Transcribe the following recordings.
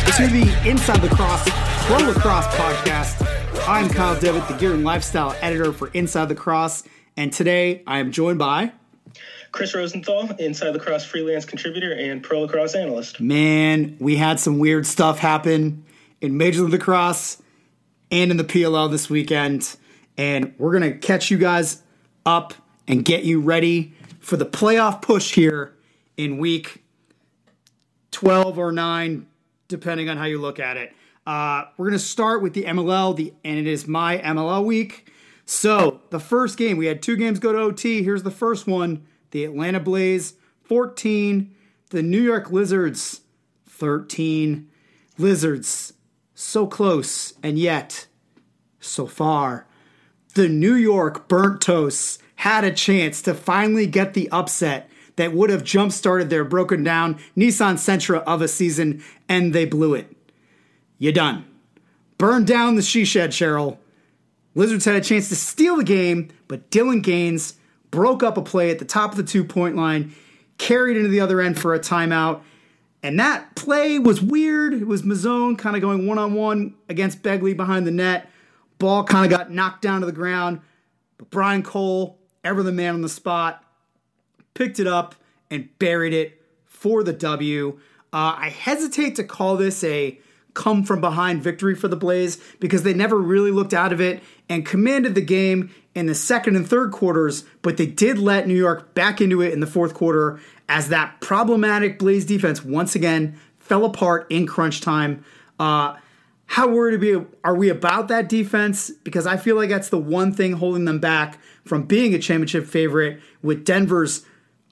to the Inside Lacrosse Pro Lacrosse podcast. I'm Kyle Devitt, the Gear and Lifestyle Editor for Inside Lacrosse, and today I am joined by Chris Rosenthal, Inside Lacrosse freelance contributor and Pro Lacrosse analyst. Man, we had some weird stuff happen in Major League Lacrosse and in the PLL this weekend, and we're going to catch you guys up and get you ready for the playoff push here in week 12 or 9, depending on how you look at it. We're going to start with the MLL, and it is my MLL week. So the first game, we had 2 games go to OT. Here's the first one. The Atlanta Blaze, 14. The New York Lizards, 13. Lizards, so close, and yet so far. The New York Burnt Toasts had a chance to finally get the upset that would have jump-started their broken down Nissan Sentra of a season, and they blew it. You done. Burn down the she shed, Cheryl. Lizards had a chance to steal the game, but Dylan Gaines broke up a play at the top of the 2-point line, carried into the other end for a timeout, and that play was weird. It was Mazzone kind of going one-on-one against Begley behind the net. Ball kind of got knocked down to the ground, but Brian Cole, ever the man on the spot, picked it up and buried it for the W. I hesitate to call this a come-from-behind victory for the Blaze because they never really looked out of it and commanded the game in the second and third quarters, but they did let New York back into it in the fourth quarter as that problematic Blaze defense once again fell apart in crunch time. How worried are we about that defense? Because I feel like that's the one thing holding them back from being a championship favorite with Denver's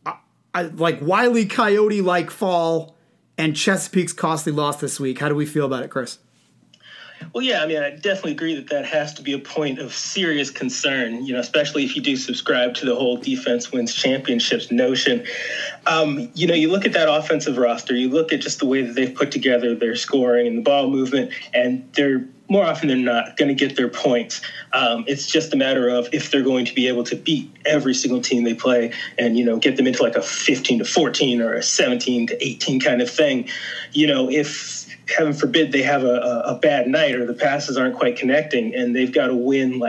like Wile E. Coyote-like fall and Chesapeake's costly loss this week. How do we feel about it, Chris? Well, yeah, I mean, I definitely agree that has to be a point of serious concern, especially if you do subscribe to the whole defense wins championships notion. You look at that offensive roster, you look at just the way that they've put together their scoring and the ball movement, and they're more often than not going to get their points. It's just a matter of if they're going to be able to beat every single team they play and, get them into like a 15-14 or a 17-18 kind of thing. If heaven forbid they have a bad night or the passes aren't quite connecting and they've got to win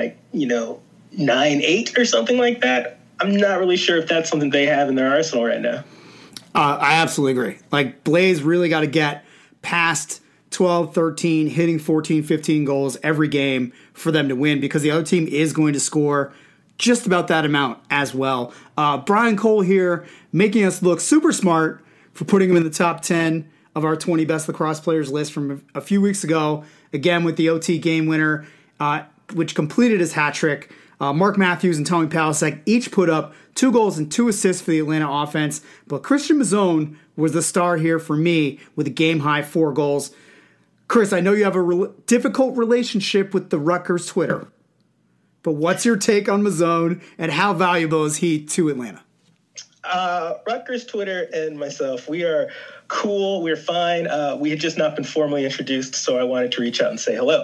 9-8 or something like that, I'm not really sure if that's something they have in their arsenal right now. I absolutely agree. Like, Blaze really got to get past 12, 13, hitting 14, 15 goals every game for them to win because the other team is going to score just about that amount as well. Brian Cole here making us look super smart for putting him in the top 10 of our 20 best lacrosse players list from a few weeks ago, again with the OT game winner, which completed his hat trick. Mark Matthews and Tommy Palasek each put up 2 goals and 2 assists for the Atlanta offense, but Christian Mazzone was the star here for me with a game-high 4 goals. Chris, I know you have a difficult relationship with the Rutgers Twitter, but what's your take on Mazzone and how valuable is he to Atlanta? Rutgers Twitter and myself, we are cool. We're fine. We had just not been formally introduced, so I wanted to reach out and say hello.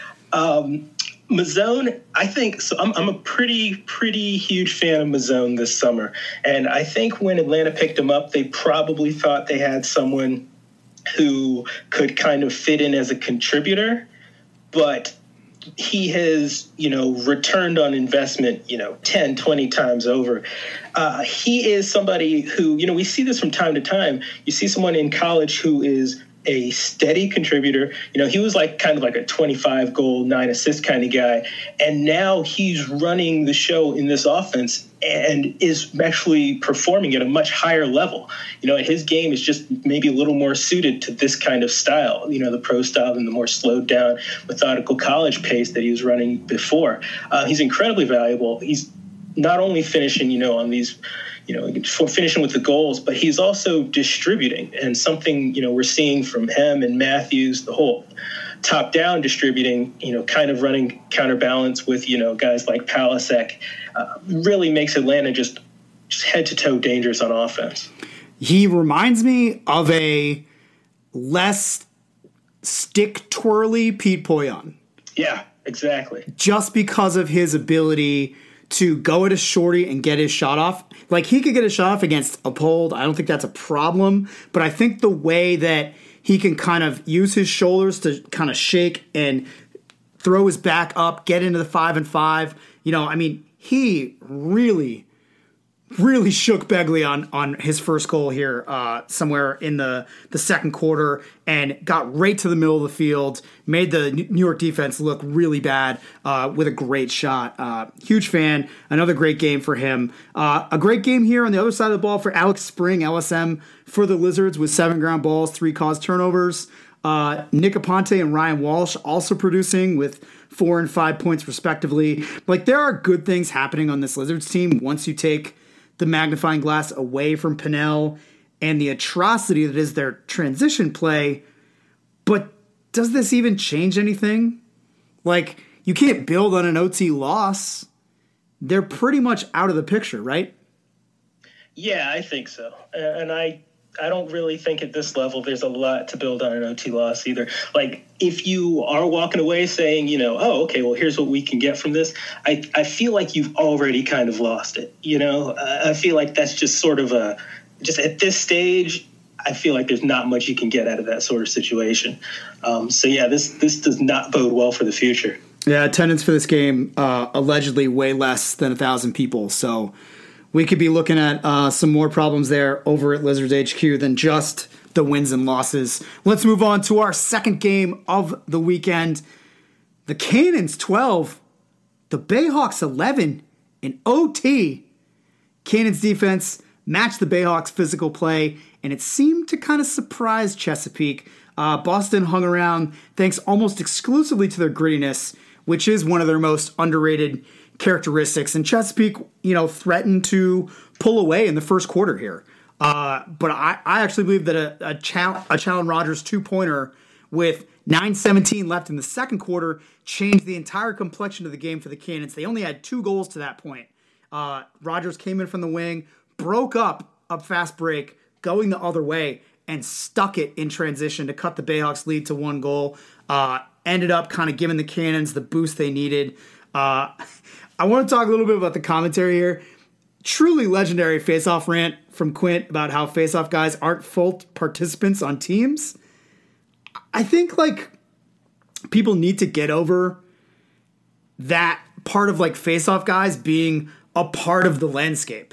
Mazzone, I think, so I'm a pretty huge fan of Mazzone this summer. And I think when Atlanta picked him up, they probably thought they had someone who could kind of fit in as a contributor, but he has, returned on investment, 10, 20 times over. He is somebody who, we see this from time to time. You see someone in college who is a steady contributor. He was kind of like a 25 goal, 9 assist kind of guy. And now he's running the show in this offense and is actually performing at a much higher level. His game is just maybe a little more suited to this kind of style, the pro style than the more slowed down, methodical college pace that he was running before. He's incredibly valuable. He's not only finishing, on these, finishing with the goals, but he's also distributing, and something, we're seeing from him and Matthews, the whole top-down distributing, kind of running counterbalance with, guys like Palasek, really makes Atlanta just head-to-toe dangerous on offense. He reminds me of a less stick-twirly Pete Poyon. Yeah, exactly. Just because of his ability to go at a shorty and get his shot off. Like, he could get a shot off against Uphold. I don't think that's a problem. But I think the way that he can kind of use his shoulders to kind of shake and throw his back up, get into the 5-5. He really shook Begley on his first goal here somewhere in the second quarter and got right to the middle of the field, made the New York defense look really bad with a great shot. Huge fan. Another great game for him. A great game here on the other side of the ball for Alex Spring, LSM for the Lizards with 7 ground balls, 3 caused turnovers. Nick Aponte and Ryan Walsh also producing with 4 and 5 points respectively. There are good things happening on this Lizards team once you take the magnifying glass away from Pinnell and the atrocity that is their transition play. But does this even change anything? You can't build on an OT loss. They're pretty much out of the picture, right? Yeah, I think so. And I don't really think at this level there's a lot to build on an OT loss either. If you are walking away saying, oh, okay, well, here's what we can get from this, I feel like you've already kind of lost it. I feel like that's just sort of just at this stage, I feel like there's not much you can get out of that sort of situation. This does not bode well for the future. Yeah, attendance for this game, allegedly way less than 1,000 people. So we could be looking at some more problems there over at Lizards HQ than just the wins and losses. Let's move on to our second game of the weekend. The Cannons 12, the Bayhawks 11 in OT. Cannons defense matched the Bayhawks physical play, and it seemed to kind of surprise Chesapeake. Boston hung around thanks almost exclusively to their grittiness, which is one of their most underrated characteristics. And Chesapeake, threatened to pull away in the first quarter here. But I actually believe that a Challen Rogers 2-pointer with 9:17 left in the second quarter changed the entire complexion of the game for the Cannons. They only had 2 goals to that point. Rogers came in from the wing, broke up a fast break, going the other way, and stuck it in transition to cut the Bayhawks lead to 1 goal. Ended up kind of giving the Cannons the boost they needed. I want to talk a little bit about the commentary here. Truly legendary face-off rant from Quint about how face-off guys aren't full participants on teams. I think people need to get over that part of face-off guys being a part of the landscape.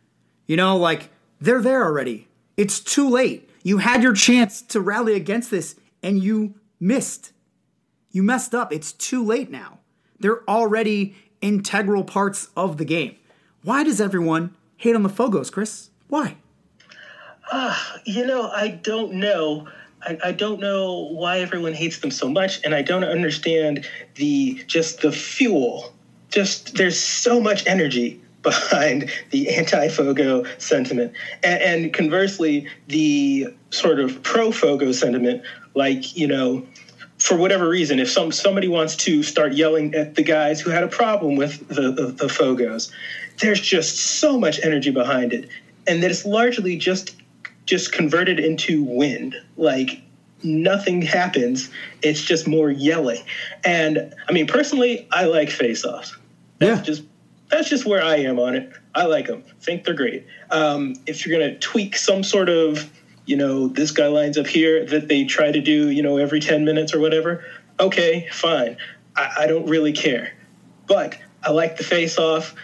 They're there already. It's too late. You had your chance to rally against this and you missed. You messed up. It's too late now. They're already integral parts of the game. Why does everyone hate on the Fogos, Chris? Why? I don't know. I don't know why everyone hates them so much, and I don't understand the fuel. There's so much energy behind the anti-Fogo sentiment. And conversely, the sort of pro-Fogo sentiment, for whatever reason, if somebody wants to start yelling at the guys who had a problem with the Fogos, there's just so much energy behind it. And that it's largely just converted into wind. Nothing happens. It's just more yelling. And, personally, I like face-offs. That's just where I am on it. I like them. Think they're great. If you're going to tweak some sort of, this guy lines up here that they try to do, every 10 minutes or whatever, okay, fine. I don't really care. But I like the face-off.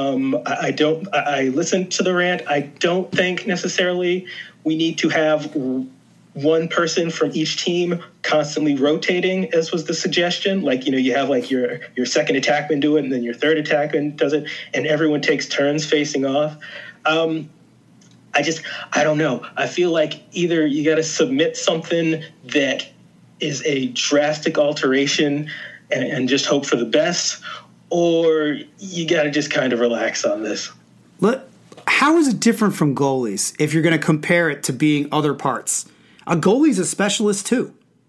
I listen to the rant. I don't think necessarily we need to have one person from each team constantly rotating, as was the suggestion. You have your second attackman do it, and then your third attackman does it, and everyone takes turns facing off. I don't know. I feel like either you got to submit something that is a drastic alteration and just hope for the best, or you got to just kind of relax on this. How is it different from goalies if you're going to compare it to being other parts? A goalie's a specialist too.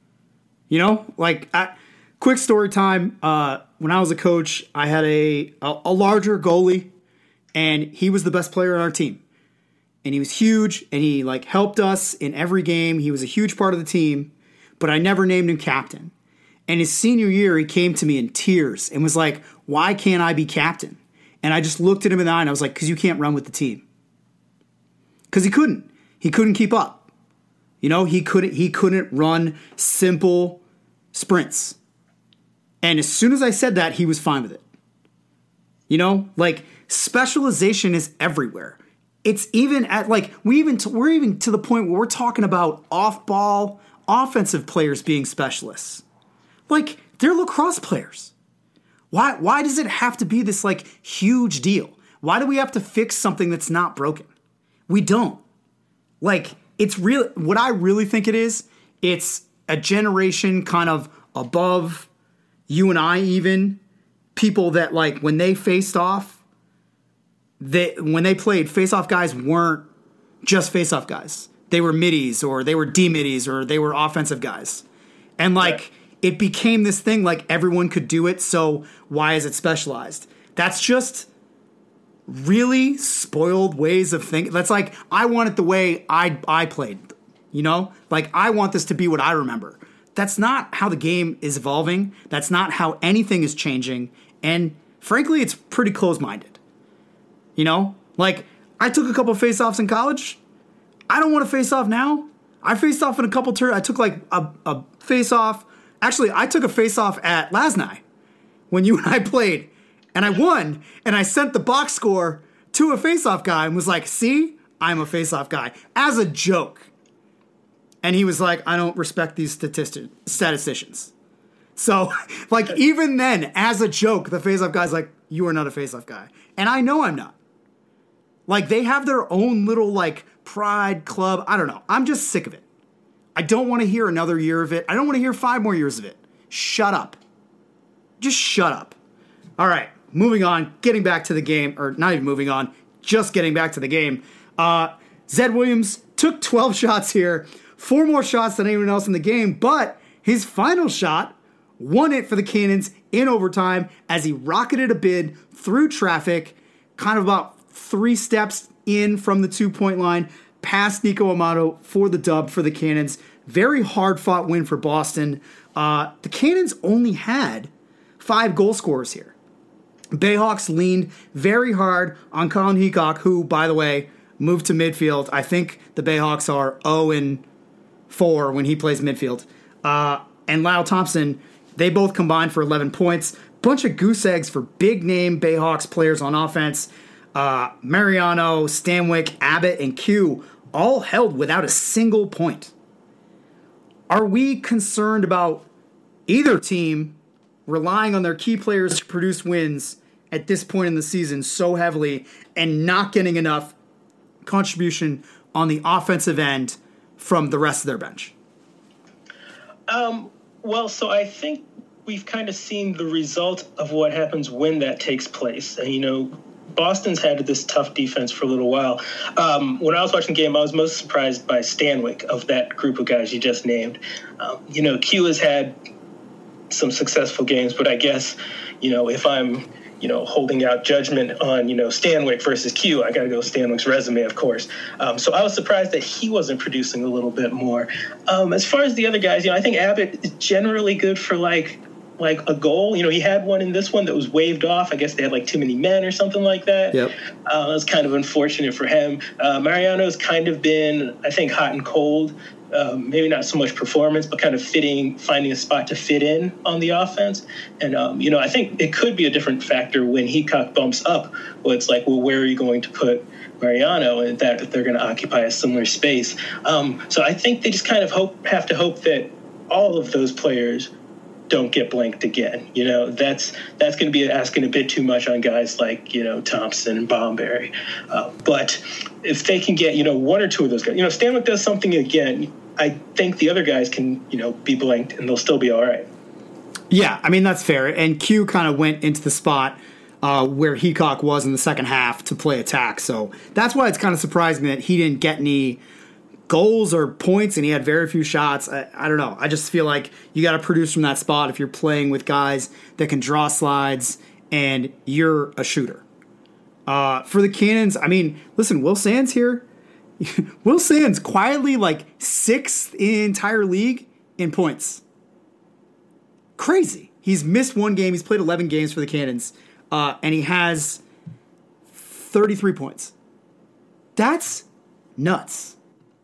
Quick story time. When I was a coach, I had a larger goalie, and he was the best player on our team. And he was huge, and he helped us in every game. He was a huge part of the team, but I never named him captain. And his senior year, he came to me in tears and was like, "Why can't I be captain?" And I just looked at him in the eye, and I was like, "Because you can't run with the team." Because he couldn't. He couldn't keep up. You know, he couldn't run simple sprints. And as soon as I said that, he was fine with it. You know, like specialization is everywhere. It's even at like we're even to the point where we're talking about off-ball offensive players being specialists. Like they're lacrosse players. Why does it have to be this like huge deal? Why do we have to fix something that's not broken? We don't. Like it's real. What I really think it is, it's a generation kind of above you and I even. People that like when they faced off, when they played, face-off guys weren't just face-off guys. They were middies or they were D-middies or they were offensive guys. And like it became this thing like everyone could do it, so why is it specialized? That's just really spoiled ways of thinking. That's like I want it the way I played, you know? Like I want this to be what I remember. That's not how the game is evolving. That's not how anything is changing. And frankly, it's pretty close-minded. You know? Like, I took a couple face-offs in college. I don't want to face off now. I faced off in a couple turns. I took like a face-off. Actually, I took a face-off at Lasnai when you and I played. And I won. And I sent the box score to a face-off guy and was like, see? I'm a face-off guy. As a joke. And he was like, I don't respect these statisticians. So, like, even then, as a joke, the face-off guy's like, you are not a face-off guy. And I know I'm not. Like, they have their own little, like, pride club. I don't know. I'm just sick of it. I don't want to hear another year of it. I don't want to hear 5 more years of it. Shut up. Just shut up. All right, moving on. Getting back to the game. Or not even moving on. Just getting back to the game. Zed Williams took 12 shots here. 4 more shots than anyone else in the game. But his final shot won it for the Cannons in overtime as he rocketed a bid through traffic, kind of about 3 steps in from the 2-point line, past Nico Amato for the dub for the Cannons. Very hard-fought win for Boston. The Cannons only had 5 goal scorers here. Bayhawks leaned very hard on Colin Heacock, who, by the way, moved to midfield. I think the Bayhawks are 0-4 when he plays midfield. And Lyle Thompson, they both combined for 11 points. Bunch of goose eggs for big-name Bayhawks players on offense. Mariano, Stanwyck, Abbott, and Q all held without a single point. Are we concerned about either team relying on their key players to produce wins at this point in the season so heavily and not getting enough contribution on the offensive end from the rest of their bench? Well, so I think we've kind of seen the result of what happens when that takes place. And, you know, Boston's had this tough defense for a little while. When I was watching the game, I was most surprised by Stanwyck of that group of guys you just named. You know, Q has had some successful games, but I guess, you know, if I'm, you know, holding out judgment on, you know, Stanwyck versus Q, I got to go Stanwyck's resume, of course. So I was surprised that he wasn't producing a little bit more. As far as the other guys, you know, I think Abbott is generally good for like a goal. You know, he had one in this one that was waved off. I guess they had like too many men or something like that. Yep. That was kind of unfortunate for him. Mariano's kind of been, I think, hot and cold. Maybe not so much performance, but kind of finding a spot to fit in on the offense. And, you know, I think it could be a different factor when Heacock bumps up. Well, it's like, well, where are you going to put Mariano, and that they're going to occupy a similar space? So I think they just kind of have to hope that all of those players don't get blanked again. You know, that's going to be asking a bit too much on guys like, you know, Thompson and Bomberry. But if they can get, you know, 1 or 2 of those guys, you know, Stanwyck does something again, I think the other guys can, you know, be blanked and they'll still be all right. Yeah, I mean, that's fair. And Q kind of went into the spot where Heacock was in the second half to play attack. So that's why it's kind of surprising that he didn't get any goals or points and he had very few shots. I don't know. I just feel like you got to produce from that spot if you're playing with guys that can draw slides and you're a shooter. For the Cannons, I mean, listen, Will Sands here. Will Sands quietly like 6th in the entire league in points. Crazy. He's missed 1 game. He's played 11 games for the Cannons. And he has 33 points. That's nuts.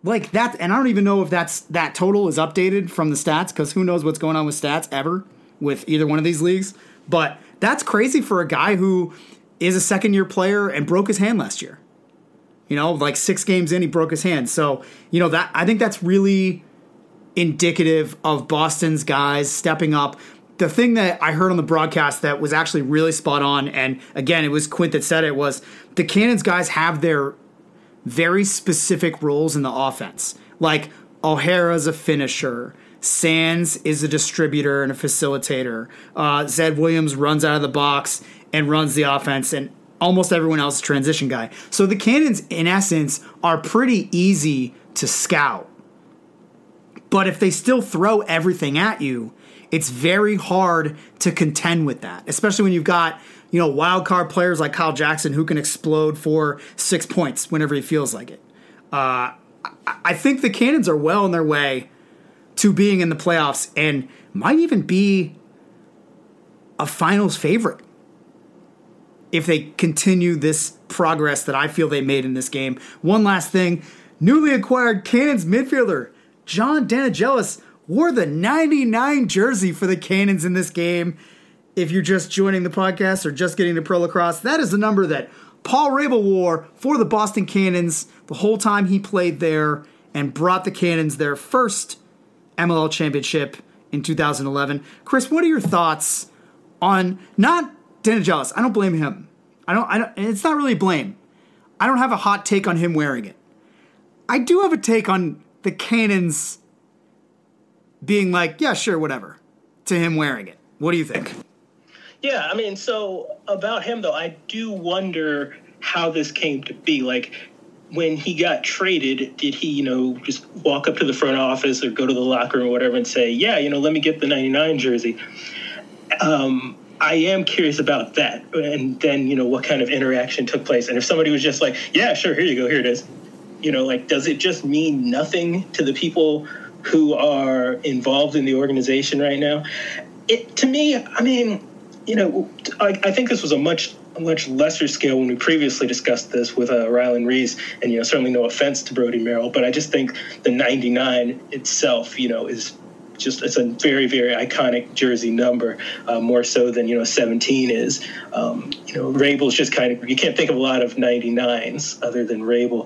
like that, and I don't even know if that total is updated from the stats, because who knows what's going on with stats ever with either one of these leagues. But that's crazy for a guy who is a second-year player and broke his hand last year. Like 6 games in, he broke his hand. So, that I think that's really indicative of Boston's guys stepping up. The thing that I heard on the broadcast that was actually really spot on, and again, it was Quint that said it, was the Cannons guys have their very specific roles in the offense. Like O'Hara's a finisher. Sands is a distributor and a facilitator. Zed Williams runs out of the box and runs the offense, and almost everyone else is a transition guy. So the Cannons, in essence, are pretty easy to scout. But if they still throw everything at you, it's very hard to contend with that, especially when you've got, wild card players like Kyle Jackson who can explode for 6 points whenever he feels like it. I think the Cannons are well on their way to being in the playoffs and might even be a finals favorite if they continue this progress that I feel they made in this game. One last thing, newly acquired Cannons midfielder John Danigelis wore the 99 jersey for the Cannons in this game. If you're just joining the podcast or just getting to Pro Lacrosse, that is the number that Paul Rabel wore for the Boston Cannons the whole time he played there and brought the Cannons their first MLL championship in 2011. Chris, what are your thoughts on not Danigelis? I don't blame him. I don't. And it's not really blame. I don't have a hot take on him wearing it. I do have a take on the Cannons being like, yeah, sure, whatever, to him wearing it. What do you think? Yeah, I mean, so about him, though, I do wonder how this came to be. Like, when he got traded, did he, just walk up to the front office or go to the locker room or whatever and say, yeah, let me get the 99 jersey? I am curious about that. And then, what kind of interaction took place. And if somebody was just like, yeah, sure, here you go, here it is. Does it just mean nothing to the people who are involved in the organization right now? To me, I mean, I think this was a much lesser scale when we previously discussed this with Rylan Rees, and certainly no offense to Brody Merrill, but I just think the 99 itself, is just, it's a very, very iconic jersey number, more so than 17 is. Rabel's just kind of, you can't think of a lot of 99s other than Rabel.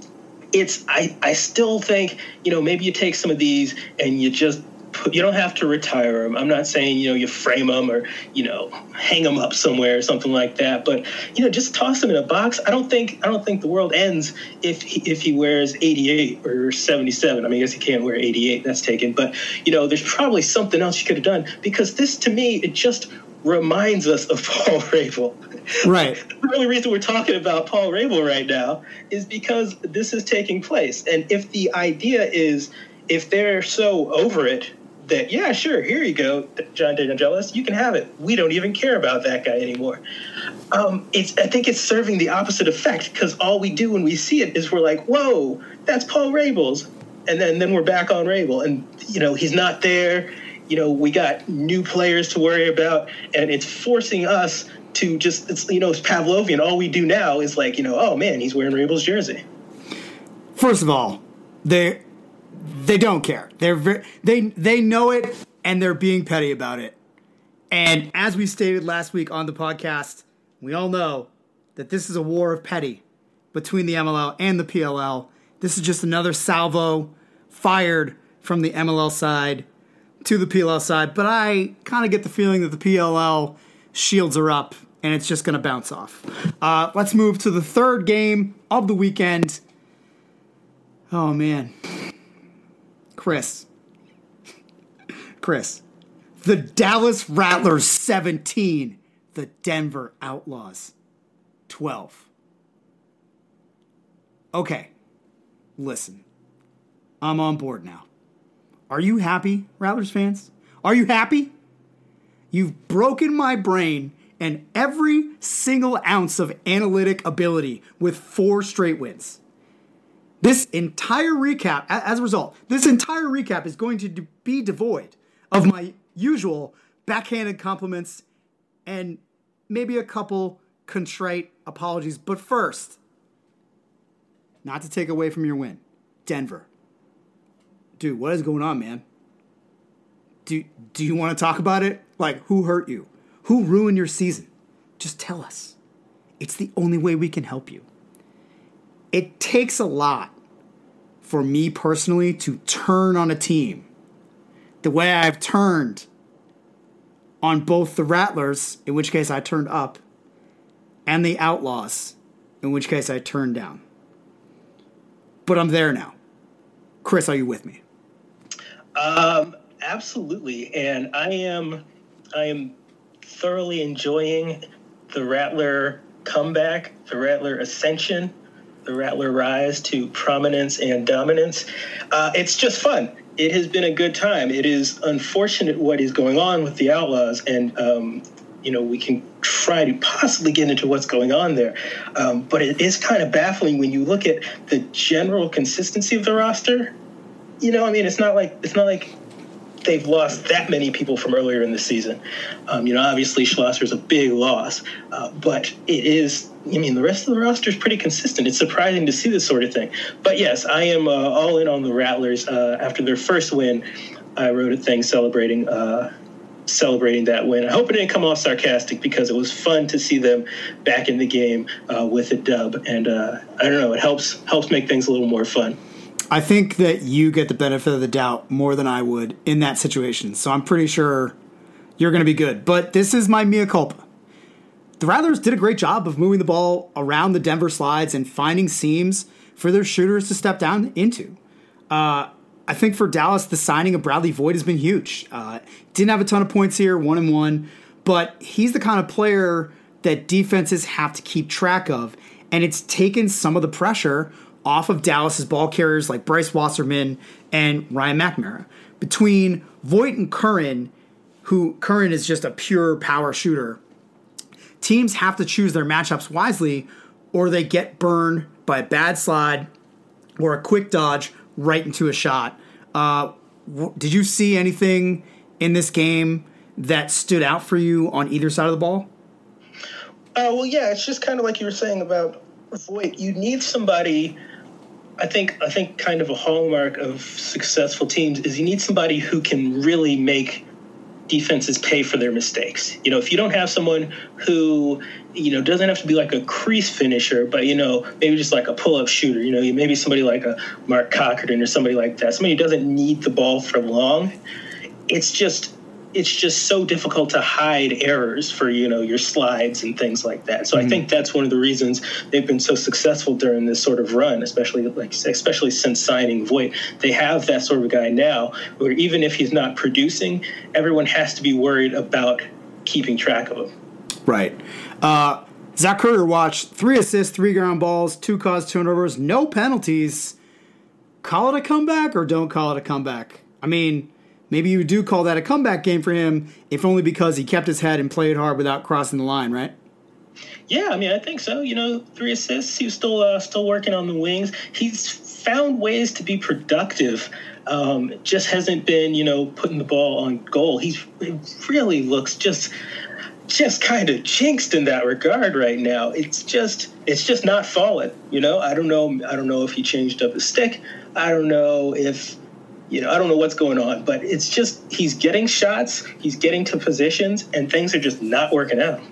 I still think, maybe you take some of these and you don't have to retire them. I'm not saying, you frame them or, hang them up somewhere or something like that. But, just toss them in a box. I don't think the world ends if he wears 88 or 77. I mean, I guess he can't wear 88. That's taken. But, there's probably something else you could have done, because this, to me, it just reminds us of Paul Rabel. Right. The only reason we're talking about Paul Rabel right now is because this is taking place. And if the idea is, if they're so over it, that, yeah, sure, here you go, John Danigelis, you can have it. We don't even care about that guy anymore. I think it's serving the opposite effect, because all we do when we see it is we're like, whoa, that's Paul Rabel's. And then we're back on Rabel. And, he's not there. We got new players to worry about. And it's forcing us to just, it's Pavlovian. All we do now is like, oh, man, he's wearing Rabel's jersey. First of all, they don't care. They know it, and they're being petty about it. And as we stated last week on the podcast, we all know that this is a war of petty between the MLL and the PLL. This is just another salvo fired from the MLL side to the PLL side. But I kind of get the feeling that the PLL shields are up, and it's just going to bounce off. Let's move to the third game of the weekend. Oh, man. Chris. The Dallas Rattlers 17. The Denver Outlaws 12. Okay. Listen. I'm on board now. Are you happy, Rattlers fans? Are you happy? You've broken my brain and every single ounce of analytic ability with 4 straight wins. This entire recap, as a result, this entire recap is going to be devoid of my usual backhanded compliments and maybe a couple contrite apologies. But first, not to take away from your win, Denver. Dude, what is going on, man? Do you want to talk about it? Like, who hurt you? Who ruined your season? Just tell us. It's the only way we can help you. It takes a lot for me personally to turn on a team the way I've turned on both the Rattlers, in which case I turned up, and the Outlaws, in which case I turned down. But I'm there now. Chris, are you with me? Absolutely. And I am thoroughly enjoying the Rattler comeback, the Rattler ascension, the Rattler rise to prominence and dominance. It's just fun. It has been a good time. It is unfortunate what is going on with the Outlaws, and we can try to possibly get into what's going on there. But it is kind of baffling when you look at the general consistency of the roster. It's not like they've lost that many people from earlier in the season. Obviously Schlosser's a big loss, but it is, the rest of the roster is pretty consistent. It's surprising to see this sort of thing. But yes, I am all in on the Rattlers. After their first win, I wrote a thing celebrating that win. I hope it didn't come off sarcastic, because it was fun to see them back in the game with a dub. And I don't know, it helps make things a little more fun. I think that you get the benefit of the doubt more than I would in that situation. So I'm pretty sure you're going to be good. But this is my mea culpa. The Rattlers did a great job of moving the ball around the Denver slides and finding seams for their shooters to step down into. I think for Dallas, the signing of Bradley Voigt has been huge. Didn't have a ton of points here, 1-1, but he's the kind of player that defenses have to keep track of, and it's taken some of the pressure off of Dallas's ball carriers like Bryce Wasserman and Ryan McNamara. Between Voigt and Curran, who Curran is just a pure power shooter, teams have to choose their matchups wisely, or they get burned by a bad slide or a quick dodge right into a shot. Did you see anything in this game that stood out for you on either side of the ball? Well, yeah, it's just kind of like you were saying about Voigt. You need somebody. I think kind of a hallmark of successful teams is you need somebody who can really make defenses pay for their mistakes. If you don't have someone who, doesn't have to be like a crease finisher, but, maybe just like a pull-up shooter, maybe somebody like a Mark Cochran or somebody like that, somebody who doesn't need the ball for long. It's just so difficult to hide errors for, your slides and things like that. So I think that's one of the reasons they've been so successful during this sort of run, especially since signing Voigt. They have that sort of guy now where even if he's not producing, everyone has to be worried about keeping track of him. Right. Zach Currier watched 3 assists, 3 ground balls, 2 caused turnovers, no penalties. Call it a comeback or don't call it a comeback? I mean, maybe you do call that a comeback game for him, if only because he kept his head and played hard without crossing the line, right? Yeah, I think so. 3 assists. He was still working on the wings. He's found ways to be productive. Just hasn't been, putting the ball on goal. He really looks just kind of jinxed in that regard right now. It's just not falling. I don't know if he changed up his stick. I don't know if. I don't know what's going on, but it's just he's getting shots, he's getting to positions, and things are just not working out.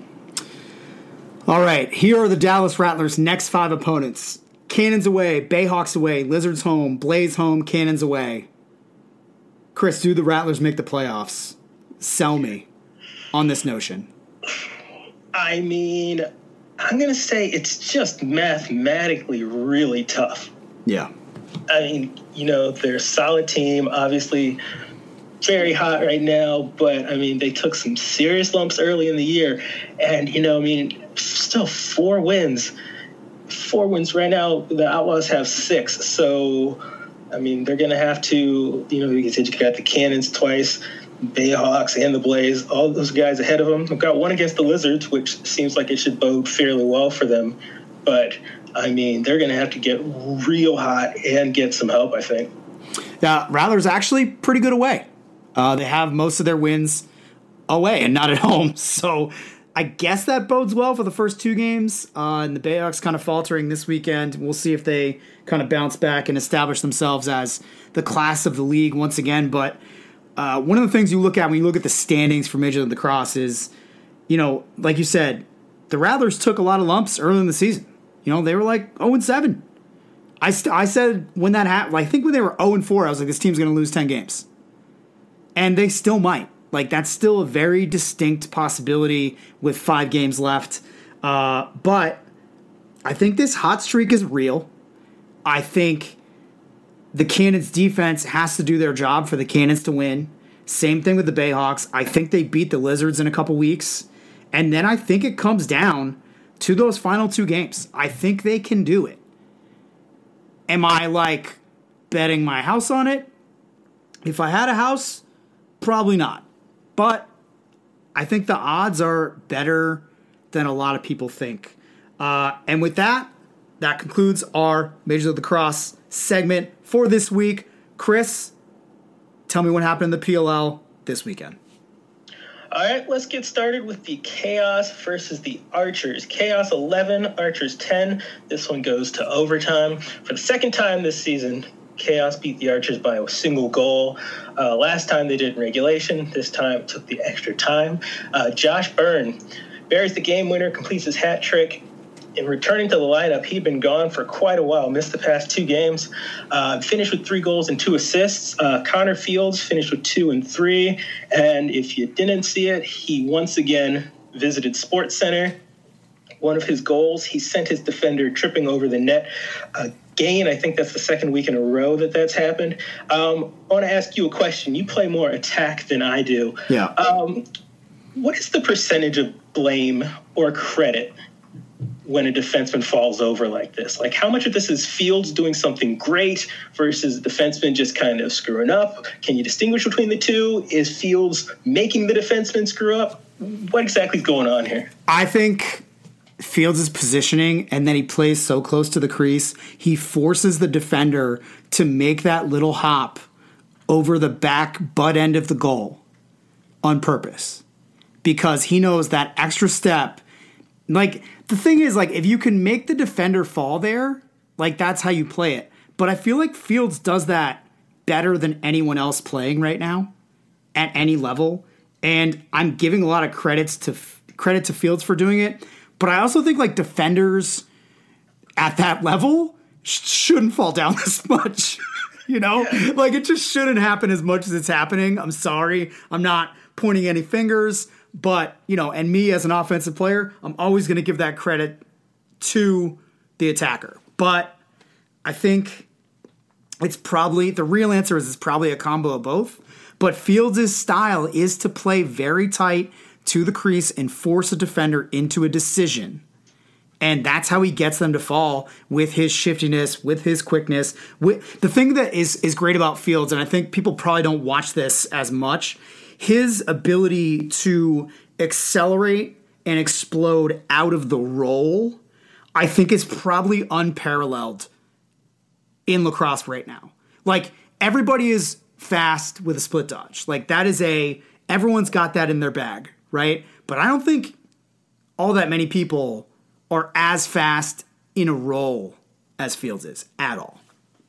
All right, here are the Dallas Rattlers' next 5 opponents. Cannons away, Bayhawks away, Lizards home, Blaze home, Cannons away. Chris, do the Rattlers make the playoffs? Sell me on this notion. I'm going to say it's just mathematically really tough. Yeah. They're a solid team, obviously very hot right now, but, they took some serious lumps early in the year. And, still 4 wins. 4 wins right now. The Outlaws have 6. So, they're going to have to, you said you got the Cannons twice, Bayhawks and the Blaze, all those guys ahead of them. They've got one against the Lizards, which seems like it should bode fairly well for them. But they're going to have to get real hot and get some help, I think. Yeah, Rattlers actually pretty good away. They have most of their wins away and not at home. So I guess that bodes well for the first two games. And the Bayhawks kind of faltering this weekend. We'll see if they kind of bounce back and establish themselves as the class of the league once again. But one of the things you look at when you look at the standings for Major League Lacrosse is, like you said, the Rattlers took a lot of lumps early in the season. They were like 0-7. I said when that happened, I think when they were 0-4, I was like, this team's going to lose 10 games. And they still might. Like, that's still a very distinct possibility with 5 games left. But I think this hot streak is real. I think the Cannons defense has to do their job for the Cannons to win. Same thing with the Bayhawks. I think they beat the Lizards in a couple weeks. And then I think it comes down to those final 2 games. I think they can do it. Am I, betting my house on it? If I had a house, probably not. But I think the odds are better than a lot of people think. And with that concludes our Major League Lacrosse segment for this week. Chris, tell me what happened in the PLL this weekend. All right, let's get started with the Chaos versus the Archers. Chaos 11, Archers 10. This one goes to overtime. For the second time this season, Chaos beat the Archers by a single goal. Last time they did in regulation. This time it took the extra time. Josh Byrne buries the game winner, completes his hat trick. In returning to the lineup, he'd been gone for quite a while, missed the past 2 games, finished with 3 goals and 2 assists. Connor Fields finished with 2 and 3. And if you didn't see it, he once again visited Sports Center. One of his goals, he sent his defender tripping over the net. Again, I think that's the second week in a row that's happened. I want to ask you a question. You play more attack than I do. Yeah. What is the percentage of blame or credit when a defenseman falls over like this? Like, how much of this is Fields doing something great versus defenseman just kind of screwing up? Can you distinguish between the two? Is Fields making the defenseman screw up? What exactly is going on here? I think Fields' positioning, and then he plays so close to the crease, he forces the defender to make that little hop over the back butt end of the goal on purpose. Because he knows that extra step, the thing is, if you can make the defender fall there, that's how you play it. But I feel like Fields does that better than anyone else playing right now at any level. And I'm giving a lot of credit to Fields for doing it. But I also think, defenders at that level shouldn't fall down this much. It just shouldn't happen as much as it's happening. I'm sorry. I'm not pointing any fingers. But, and me as an offensive player, I'm always going to give that credit to the attacker. But I think the real answer is it's probably a combo of both. But Fields' style is to play very tight to the crease and force a defender into a decision. And that's how he gets them to fall, with his shiftiness, with his quickness. The thing that is great about Fields, and I think people probably don't watch this as much, his ability to accelerate and explode out of the roll, I think, is probably unparalleled in lacrosse right now. Everybody is fast with a split dodge. Everyone's got that in their bag, right? But I don't think all that many people are as fast in a roll as Fields is at all.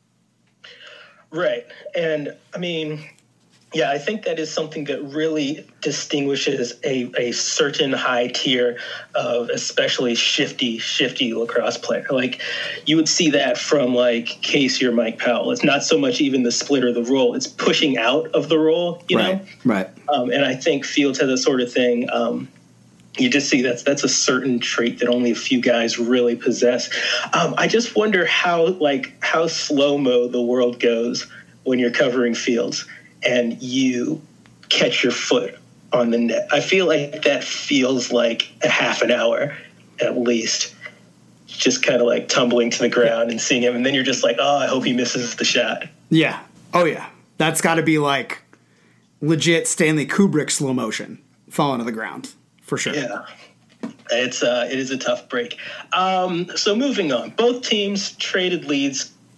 Right. And, yeah, I think that is something that really distinguishes a certain high tier of especially shifty lacrosse player. You would see that from Casey or Mike Powell. It's not so much even the split or the roll. It's pushing out of the roll, you know? Right. And I think Fields has a sort of thing. You just see that's a certain trait that only a few guys really possess. I just wonder how slow-mo the world goes when you're covering Fields and you catch your foot on the net. I feel like that feels like a half an hour at least, just kind of tumbling to the ground and seeing him. And then you're just oh, I hope he misses the shot. Yeah. Oh, yeah. That's got to be legit Stanley Kubrick slow motion falling to the ground, for sure. Yeah. It is a tough break. So moving on, both teams traded leads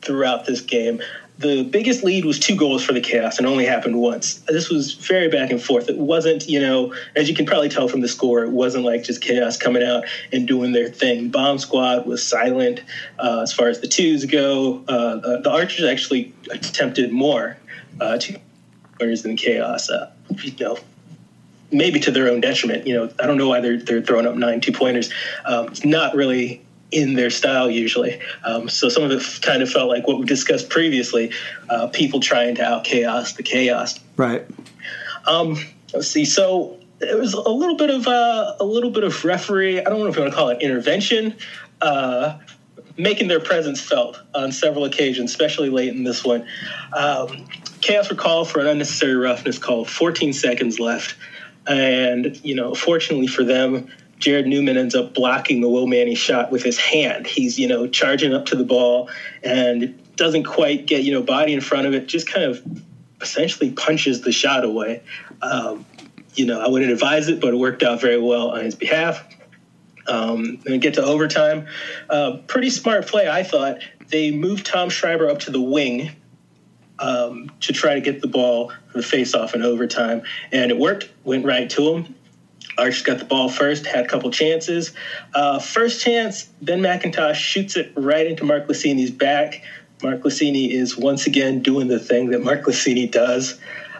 throughout this game. The biggest lead was 2 goals for the Chaos and only happened once. This was very back and forth. It wasn't, as you can probably tell from the score, it wasn't like just Chaos coming out and doing their thing. Bomb Squad was silent as far as the twos go. The Archers actually attempted more 2 pointers than Chaos, maybe to their own detriment. I don't know why they're throwing up 9 2-pointers. It's not really in their style usually. So some of it kind of felt like what we discussed previously, people trying to out-chaos the chaos. Right. Let's see. So it was a little bit of referee, I don't know if you want to call it intervention, making their presence felt on several occasions, especially late in this one. Chaos were called for an unnecessary roughness call, 14 seconds left. And, fortunately for them, Jared Newman ends up blocking the Will Manny shot with his hand. He's, charging up to the ball and doesn't quite get, body in front of it, just kind of essentially punches the shot away. I wouldn't advise it, but it worked out very well on his behalf. And get to overtime. Pretty smart play, I thought. They moved Tom Schreiber up to the wing to try to get the ball for the face-off in overtime. And it worked, went right to him. Arch got the ball first, had a couple chances. First chance, Ben McIntosh shoots it right into Mark Lassini's back. Mark Lassini is once again doing the thing that Mark Lassini does.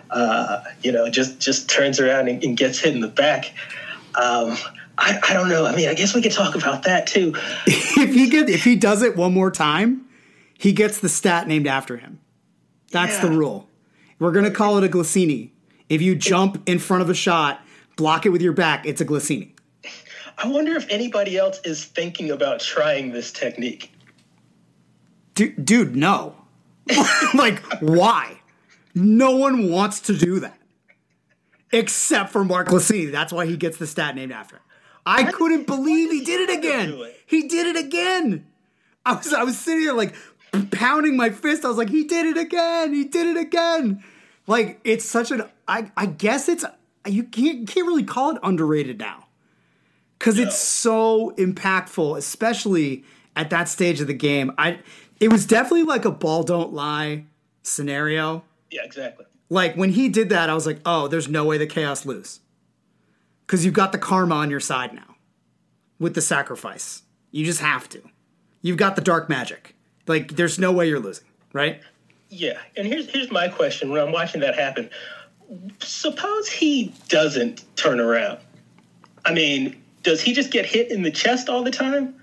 Just turns around and gets hit in the back. I don't know. I mean, I guess we could talk about that too. If he does it one more time, he gets the stat named after him. That's the rule. We're going to call it a Glassini. If you jump in front of a shot, block it with your back, it's a Glassini. I wonder if anybody else is thinking about trying this technique. Dude, no. Like, why? No one wants to do that. Except for Mark Glassini. That's why he gets the stat named after him. I couldn't believe he did it again. He did it again. I was sitting there like pounding my fist. I was like, he did it again. He did it again. Like, it's such an, I guess it's, you can't really call it underrated now. Because it's so impactful, especially at that stage of the game. It was definitely like a ball don't lie scenario. Yeah, exactly. Like, when he did that, I was like, oh, there's no way the Chaos lose. Because you've got the karma on your side now with the sacrifice. You just have to. You've got the dark magic. Like, there's no way you're losing, right? Yeah, and here's my question when I'm watching that happen. Suppose he doesn't turn around. I mean, does he just get hit in the chest all the time?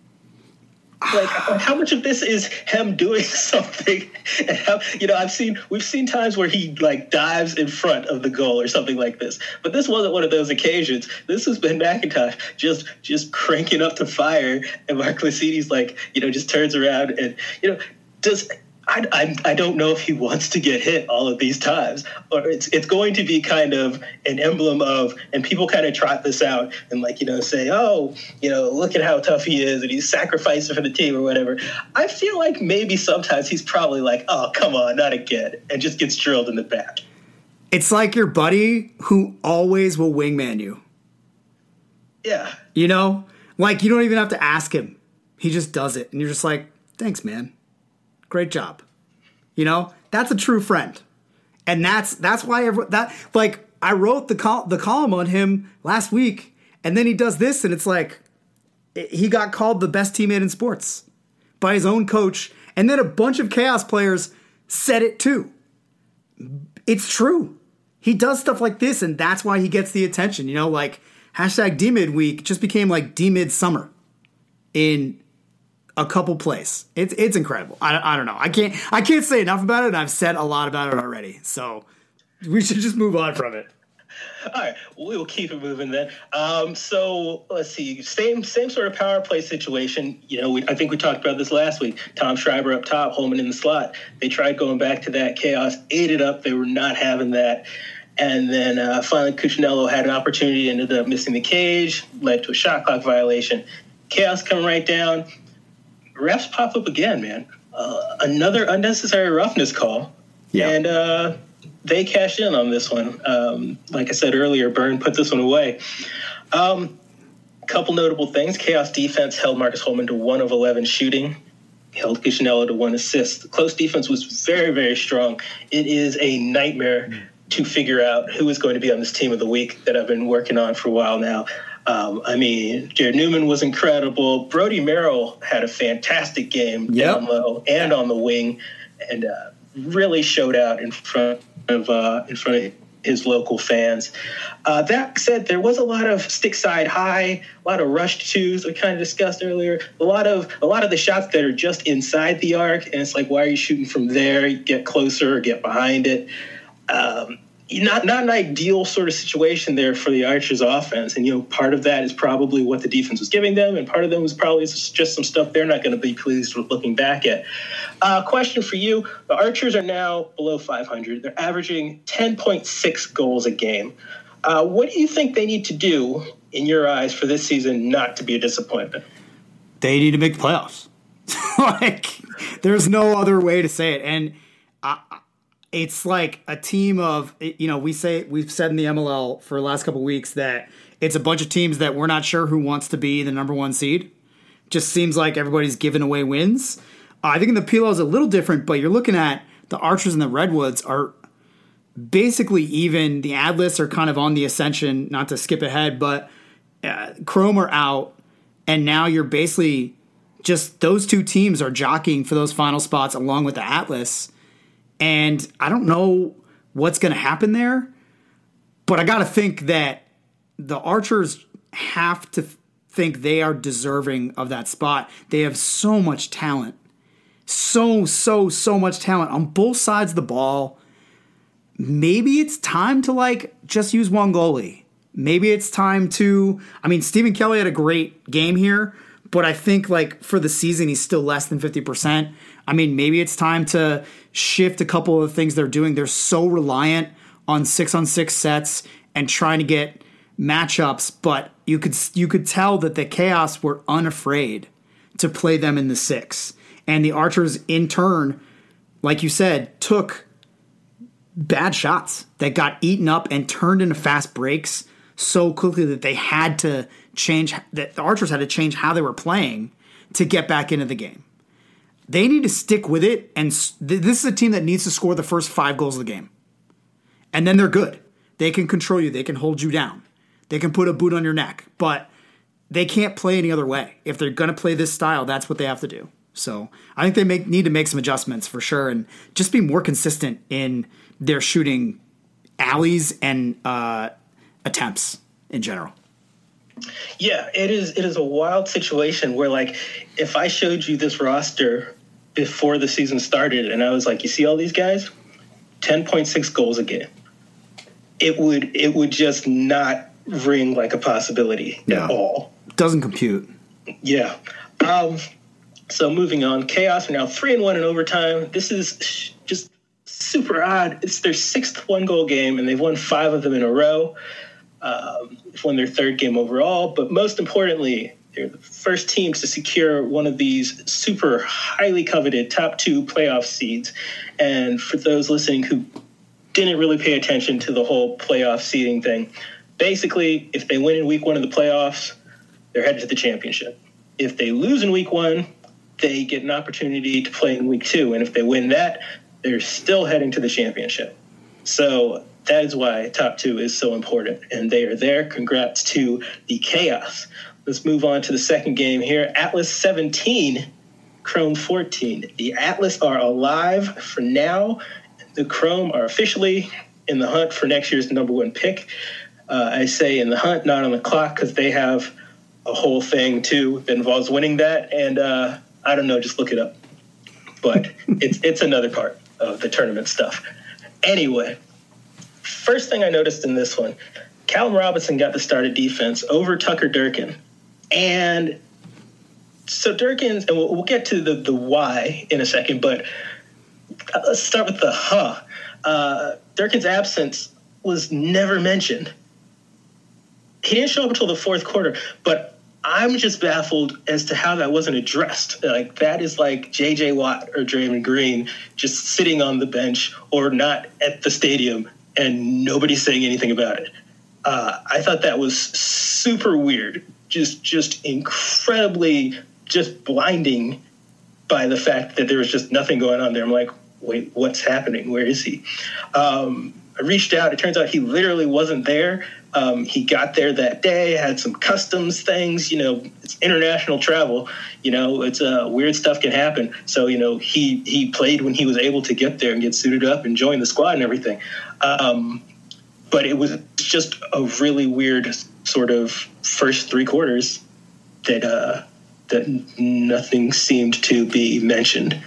Like, how much of this is him doing something? And how, we've seen times where he like dives in front of the goal or something like this. But this wasn't one of those occasions. This has been McIntosh just cranking up the fire, and Mark Lassini's like, just turns around and does. I don't know if he wants to get hit all of these times, or it's going to be kind of an emblem of, and people kind of trot this out and say, look at how tough he is and he's sacrificing for the team or whatever. I feel like maybe sometimes he's probably like, oh, come on, not again, and just gets drilled in the back. It's like your buddy who always will wingman you. Yeah. Like you don't even have to ask him. He just does it. And you're just like, thanks, man. Great job. That's a true friend. And that's why I wrote the column on him last week, and then he does this, and it's like he got called the best teammate in sports by his own coach, and then a bunch of Chaos players said it too. It's true. He does stuff like this, and that's why he gets the attention. Like hashtag DMid week just became like DMid summer in a couple plays. It's incredible. I don't know. I can't say enough about it, and I've said a lot about it already. So we should just move on from it. All right, we will keep it moving then. So let's see. Same sort of power play situation. I think we talked about this last week. Tom Schreiber up top, Holman in the slot. They tried going back to that. Chaos ate it up. They were not having that. And then finally, Cuccinello had an opportunity, ended up missing the cage, led to a shot clock violation. Chaos coming right down. Refs pop up again, man. Another unnecessary roughness call. Yeah. And they cashed in on this one. Like I said earlier, Byrne put this one away. Couple notable things. Chaos defense held Marcus Holman to 1 of 11 shooting. He held Cuccinello to 1 assist. The close defense was very, very strong. It is a nightmare to figure out who is going to be on this team of the week that I've been working on for a while now. Jared Newman was incredible. Brody Merrill had a fantastic game down low and on the wing, and really showed out in front of his local fans. That said, there was a lot of stick side high, a lot of rushed twos we kind of discussed earlier. A lot of the shots that are just inside the arc, and it's like, why are you shooting from there? You get closer or get behind it. Not an ideal sort of situation there for the Archers offense. And, part of that is probably what the defense was giving them, and part of them was probably just some stuff they're not going to be pleased with looking back at. Question for you. The Archers are now below 500. They're averaging 10.6 goals a game. What do you think they need to do, in your eyes, for this season not to be a disappointment? They need to make the playoffs. There's no other way to say it. And it's like a team of, we've said in the MLL for the last couple of weeks that it's a bunch of teams that we're not sure who wants to be the number one seed. Just seems like everybody's giving away wins. I think in the PLO is a little different, but you're looking at the Archers and the Redwoods are basically even. The Atlas are kind of on the ascension, not to skip ahead, but Chrome are out, and now you're basically just those two teams are jockeying for those final spots along with the Atlas. And I don't know what's going to happen there, but I got to think that the Archers have to think they are deserving of that spot. They have so much talent. So much talent on both sides of the ball. Maybe it's time to just use one goalie. Maybe it's time to, Stephen Kelly had a great game here, but I think for the season, he's still less than 50%. Maybe it's time to shift a couple of the things they're doing. They're so reliant on 6-on-6 sets and trying to get matchups, but you could tell that the Chaos were unafraid to play them in the 6. And the Archers, in turn, like you said, took bad shots that got eaten up and turned into fast breaks so quickly that they had to change, that the Archers had to change how they were playing to get back into the game. They need to stick with it, and this is a team that needs to score the first 5 goals of the game. And then they're good. They can control you. They can hold you down. They can put a boot on your neck. But they can't play any other way. If they're going to play this style, that's what they have to do. So I think they need to make some adjustments for sure and just be more consistent in their shooting alleys and attempts in general. Yeah, it is a wild situation where, if I showed you this roster before the season started and I was like, you see all these guys? 10.6 goals a game. It would just not ring like a possibility at all. Doesn't compute. Yeah. So moving on, Chaos are now 3-1 in overtime. This is just super odd. It's their 6th one-goal game, and they've won 5 of them in a row. They've won their 3rd game overall, but most importantly, they're the first team to secure one of these super highly coveted top 2 playoff seeds. And for those listening who didn't really pay attention to the whole playoff seeding thing, basically, if they win in week 1 of the playoffs, they're headed to the championship. If they lose in week 1, they get an opportunity to play in week 2. And if they win that, they're still heading to the championship. So that is why top 2 is so important. And they are there. Congrats to the Chaos. Let's move on to the second game here. Atlas 17, Chrome 14. The Atlas are alive for now. The Chrome are officially in the hunt for next year's number 1 pick. I say in the hunt, not on the clock, because they have a whole thing, too, that involves winning that. And I don't know, just look it up. But it's another part of the tournament stuff. Anyway, first thing I noticed in this one, Callum Robinson got the start of defense over Tucker Durkin. And so Durkin's, and we'll get to the why in a second, but let's start with the Durkin's absence was never mentioned. He didn't show up until the 4th quarter, but I'm just baffled as to how that wasn't addressed. That is like J.J. Watt or Draymond Green just sitting on the bench or not at the stadium and nobody's saying anything about it. I thought that was super weird, just incredibly just blinding by the fact that there was just nothing going on there. I'm like, wait, what's happening? Where is he? I reached out. It turns out he literally wasn't there. He got there that day, had some customs things. It's international travel. It's weird stuff can happen. So, he played when he was able to get there and get suited up and join the squad and everything. But it was just a really weird sort of first three quarters that nothing seemed to be mentioned.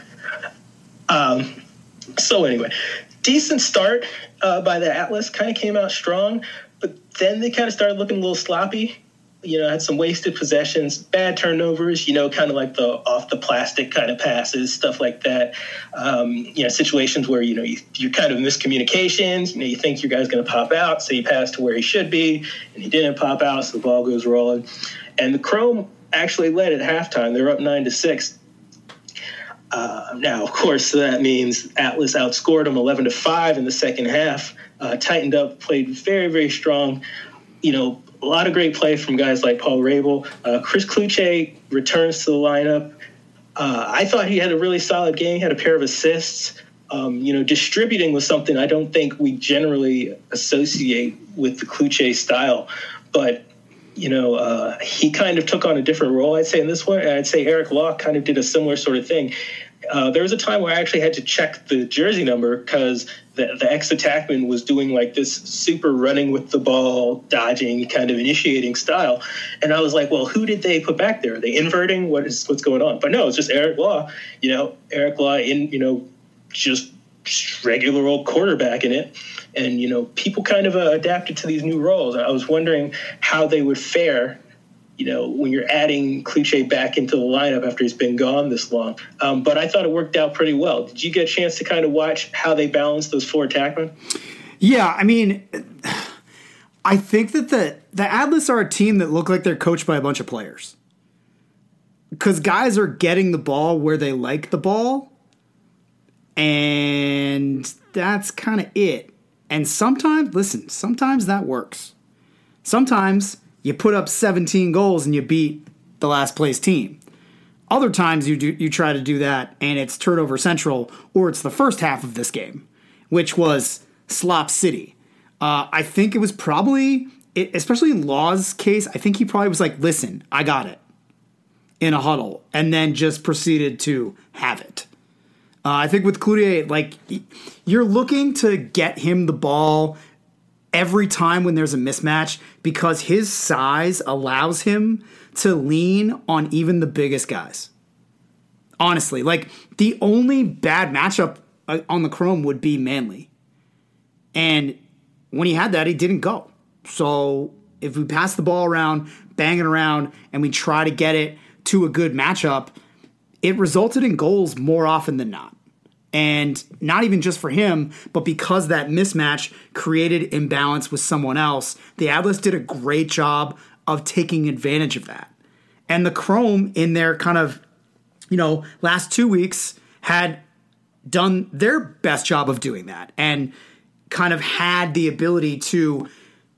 So anyway, decent start by the Atlas, kind of came out strong, but then they kind of started looking a little sloppy. Had some wasted possessions, bad turnovers, kind of like the off the plastic kind of passes, stuff like that. Situations where, you're kind of miscommunications, you think your guy's going to pop out, so you pass to where he should be, and he didn't pop out, so the ball goes rolling. And the Chrome actually led at halftime. They're up 9-6. Now, of course, that means Atlas outscored them 11-5 in the second half, tightened up, played very, very strong. A lot of great play from guys like Paul Rabel. Chris Kluche returns to the lineup. I thought he had a really solid game. He had a pair of assists. Distributing was something I don't think we generally associate with the Kluche style. But, he kind of took on a different role, I'd say, in this one. I'd say Eric Law kind of did a similar sort of thing. There was a time where I actually had to check the jersey number because the ex-attackman was doing like this super running with the ball, dodging, kind of initiating style. And I was like, well, who did they put back there? Are they inverting? What's going on? But no, it's just Eric Law. Eric Law in, just regular old quarterback in it. And, people kind of adapted to these new roles. I was wondering how they would fare when you're adding Kluche back into the lineup after he's been gone this long. But I thought it worked out pretty well. Did you get a chance to kind of watch how they balanced those four attackmen? Yeah, I mean, I think that the Atlas are a team that look like they're coached by a bunch of players. Because guys are getting the ball where they like the ball, and that's kind of it. And sometimes that works. Sometimes you put up 17 goals and you beat the last place team. Other times you try to do that and it's turnover central, or it's the first half of this game, which was slop city. I think it was probably, especially in Law's case, I think he probably was like, listen, I got it, in a huddle, and then just proceeded to have it. I think with Cloutier, like, you're looking to get him the ball every time when there's a mismatch because his size allows him to lean on even the biggest guys. Honestly, like, the only bad matchup on the Chrome would be Manley. And when he had that, he didn't go. So if we pass the ball around, bang it around, and we try to get it to a good matchup, it resulted in goals more often than not. And not even just for him, but because that mismatch created imbalance with someone else, the Atlas did a great job of taking advantage of that. And the Chrome, in their kind of, last 2 weeks, had done their best job of doing that and kind of had the ability to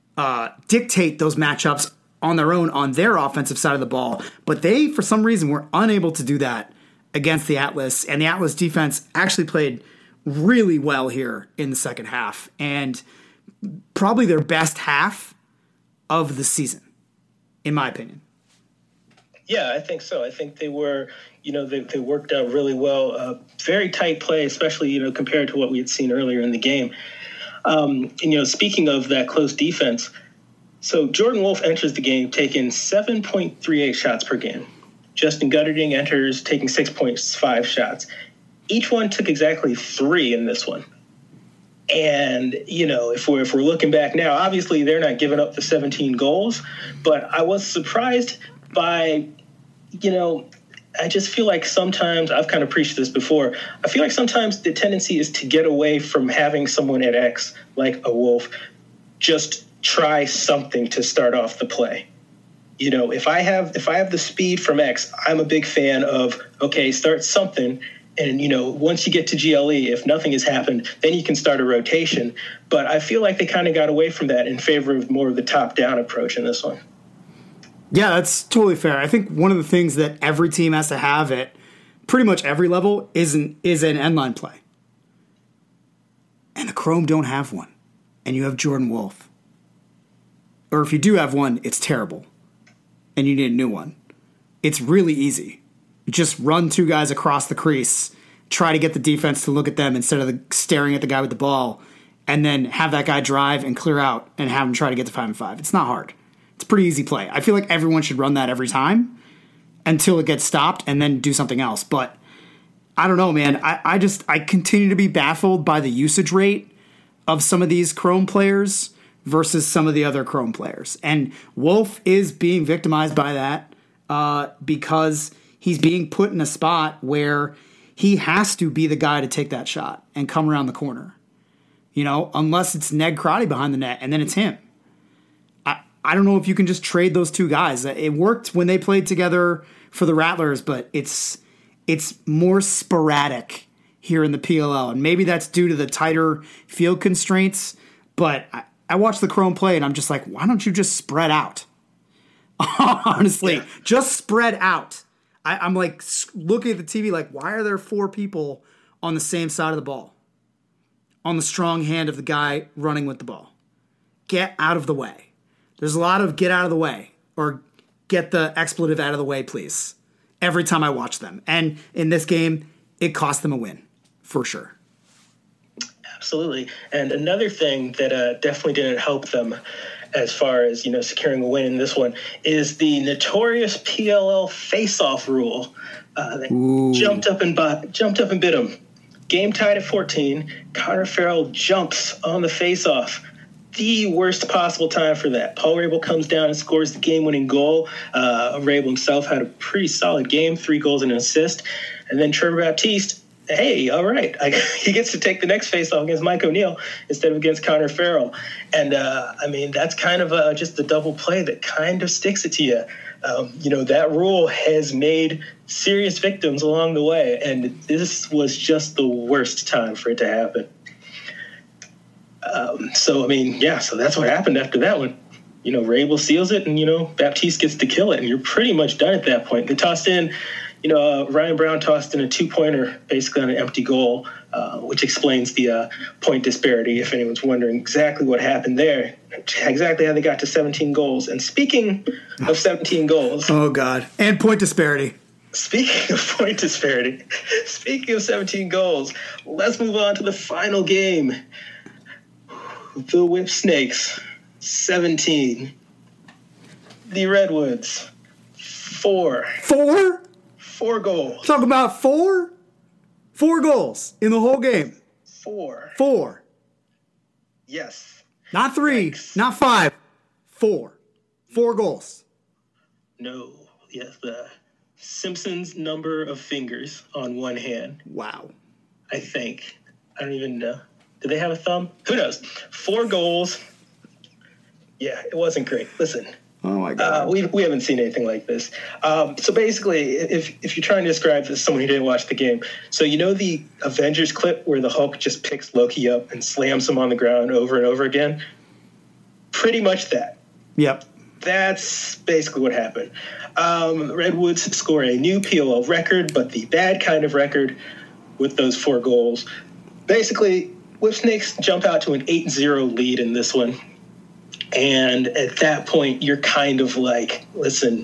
dictate those matchups on their own on their offensive side of the ball. But they, for some reason, were unable to do that against the Atlas, and the Atlas defense actually played really well here in the second half, and probably their best half of the season, in my opinion. Yeah, I think so. I think they were, they worked out really well. Very tight play, especially, compared to what we had seen earlier in the game. And, speaking of that close defense, so Jordan Wolf enters the game taking 7.38 shots per game. Justin Gutterding enters taking 6.5 shots. Each one took exactly 3 in this one. And, if we're looking back now, obviously they're not giving up the 17 goals, but I was surprised by, I just feel like sometimes, I've kind of preached this before, I feel like sometimes the tendency is to get away from having someone at X, like a Wolf, just try something to start off the play. If I have the speed from X, I'm a big fan of, okay, start something. And, once you get to GLE, if nothing has happened, then you can start a rotation. But I feel like they kind of got away from that in favor of more of the top-down approach in this one. Yeah, that's totally fair. I think one of the things that every team has to have at pretty much every level is an endline play. And the Chrome don't have one. And you have Jordan Wolf. Or if you do have one, it's terrible. And you need a new one. It's really easy. You just run two guys across the crease, try to get the defense to look at them instead of staring at the guy with the ball, and then have that guy drive and clear out and have him try to get to 5-5. It's not hard. It's a pretty easy play. I feel like everyone should run that every time until it gets stopped and then do something else. But I don't know, man. I continue to be baffled by the usage rate of some of these Chrome players versus some of the other Chrome players. And Wolf is being victimized by that because he's being put in a spot where he has to be the guy to take that shot and come around the corner. You know, unless it's Ned Crotty behind the net, and then it's him. I don't know if you can just trade those two guys. It worked when they played together for the Rattlers, but it's more sporadic here in the PLL. And maybe that's due to the tighter field constraints, but I watch the Chrome play, and I'm just like, why don't you just spread out? Honestly, just spread out. I'm like looking at the TV like, why are there 4 people on the same side of the ball? On the strong hand of the guy running with the ball. Get out of the way. There's a lot of get out of the way or get the expletive out of the way, please, every time I watch them. And in this game, it cost them a win, for sure. Absolutely. And another thing that definitely didn't help them as far as, securing a win in this one is the notorious PLL face-off rule that jumped up and bit them. Game tied at 14. Connor Farrell jumps on the face-off. The worst possible time for that. Paul Rabel comes down and scores the game-winning goal. Rabel himself had a pretty solid game, 3 goals and an assist. And then Trevor Baptiste, hey, all right. He gets to take the next face-off against Mike O'Neill instead of against Connor Farrell. And, that's kind of just the double play that kind of sticks it to you. That rule has made serious victims along the way, and this was just the worst time for it to happen. So that's what happened after that one. Rabel seals it, and, Baptiste gets to kill it, and you're pretty much done at that point. They tossed in, Ryan Brown tossed in a 2-pointer basically on an empty goal, which explains the point disparity, if anyone's wondering exactly what happened there, exactly how they got to 17 goals. And speaking of 17 goals... Oh, God. And point disparity. Speaking of point disparity, speaking of 17 goals, let's move on to the final game. The Whip Snakes, 17. The Redwoods, 4. 4? 4 goals. Talk about 4? 4 goals in the whole game. 4. 4. Yes. Not 3, not 5. 4. 4 goals. No. Yes, the Simpsons number of fingers on one hand. Wow. I think. I don't even know. Do they have a thumb? Who knows? 4 goals. Yeah, it wasn't great. Listen. Oh, my God. We haven't seen anything like this. So basically, if you're trying to describe this to someone who didn't watch the game, so the Avengers clip where the Hulk just picks Loki up and slams him on the ground over and over again? Pretty much that. Yep. That's basically what happened. Redwoods score a new PLL record, but the bad kind of record with those 4 goals. Basically, Whip Snakes jump out to an 8-0 lead in this one. And at that point, you're kind of like, listen,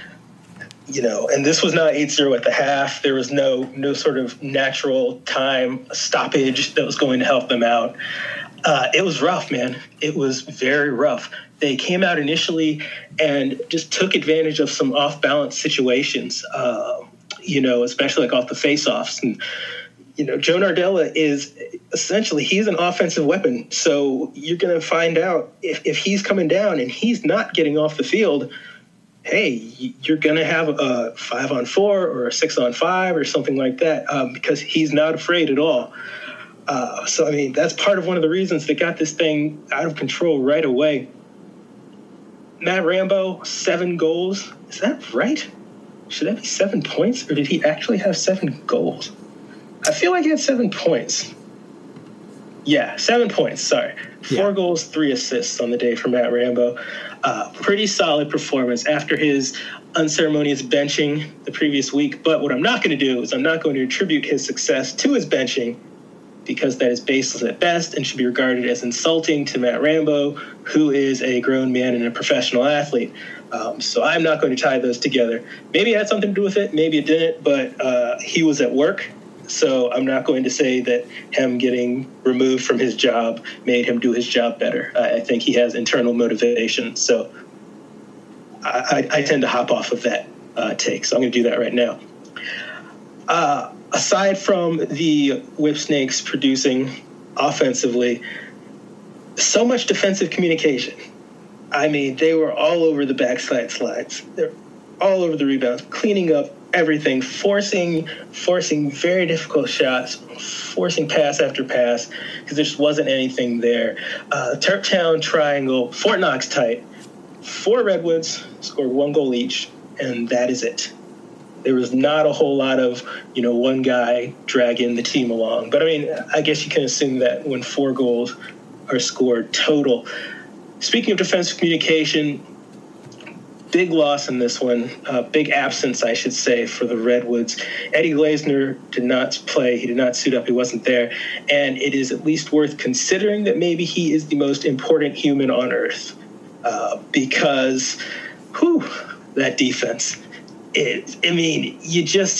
and this was not 8-0 at the half. There was no sort of natural time stoppage that was going to help them out. It was rough, man. It was very rough. They came out initially and just took advantage of some off-balance situations, especially like off the face-offs. And, Joe Nardella is essentially, he's an offensive weapon. So you're going to find out if he's coming down and he's not getting off the field, hey, you're going to have a 5-on-4 or a 6-on-5 or something like that because he's not afraid at all. That's part of one of the reasons that got this thing out of control right away. Matt Rambo, 7 goals. Is that right? Should that be 7 points, or did he actually have 7 goals? I feel like he had 7 points. Yeah, 7 points, sorry. 4 goals, 3 assists on the day for Matt Rambo. Pretty solid performance after his unceremonious benching the previous week. But what I'm not going to do is I'm not going to attribute his success to his benching, because that is baseless at best and should be regarded as insulting to Matt Rambo, who is a grown man and a professional athlete. So I'm not going to tie those together. Maybe it had something to do with it, maybe it didn't, but he was at work. So I'm not going to say that him getting removed from his job made him do his job better. I think he has internal motivation. So I tend to hop off of that take. So I'm going to do that right now. Aside from the Whip Snakes producing offensively, so much defensive communication. I mean, they were all over the backside slides. They're all over the rebounds, cleaning up everything, forcing very difficult shots, forcing pass after pass, because there just wasn't anything there. Turptown Triangle, Fort Knox tight. 4 Redwoods scored 1 goal each, and that is it. There was not a whole lot of, one guy dragging the team along. But, I mean, I guess you can assume that when 4 goals are scored total. Speaking of defensive communication, big loss in this one, big absence, I should say, for the Redwoods. Eddie Glazner did not play. He did not suit up. He wasn't there. And it is at least worth considering that maybe he is the most important human on earth because, that defense. You just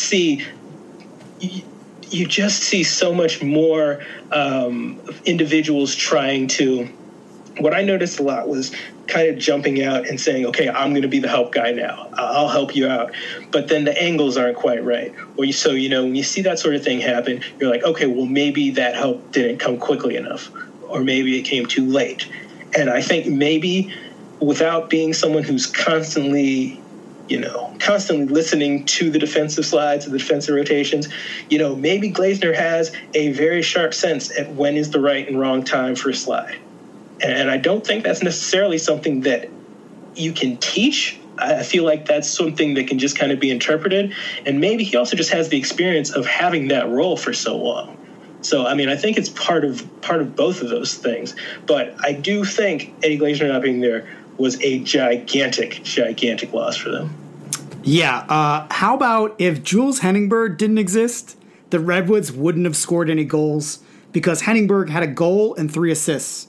see so much more individuals trying to. What I noticed a lot was kind of jumping out and saying, okay, I'm going to be the help guy now. I'll help you out. But then the angles aren't quite right. When you see that sort of thing happen, you're like, okay, well, maybe that help didn't come quickly enough, or maybe it came too late. And I think maybe without being someone who's constantly listening to the defensive slides, the defensive rotations, maybe Glazner has a very sharp sense at when is the right and wrong time for a slide. And I don't think that's necessarily something that you can teach. I feel like that's something that can just kind of be interpreted. And maybe he also just has the experience of having that role for so long. So, I think it's part of both of those things. But I do think Eddie Glazner not being there was a gigantic, gigantic loss for them. Yeah. How about if Jules Henningberg didn't exist, the Redwoods wouldn't have scored any goals because Henningberg had a goal and 3 assists.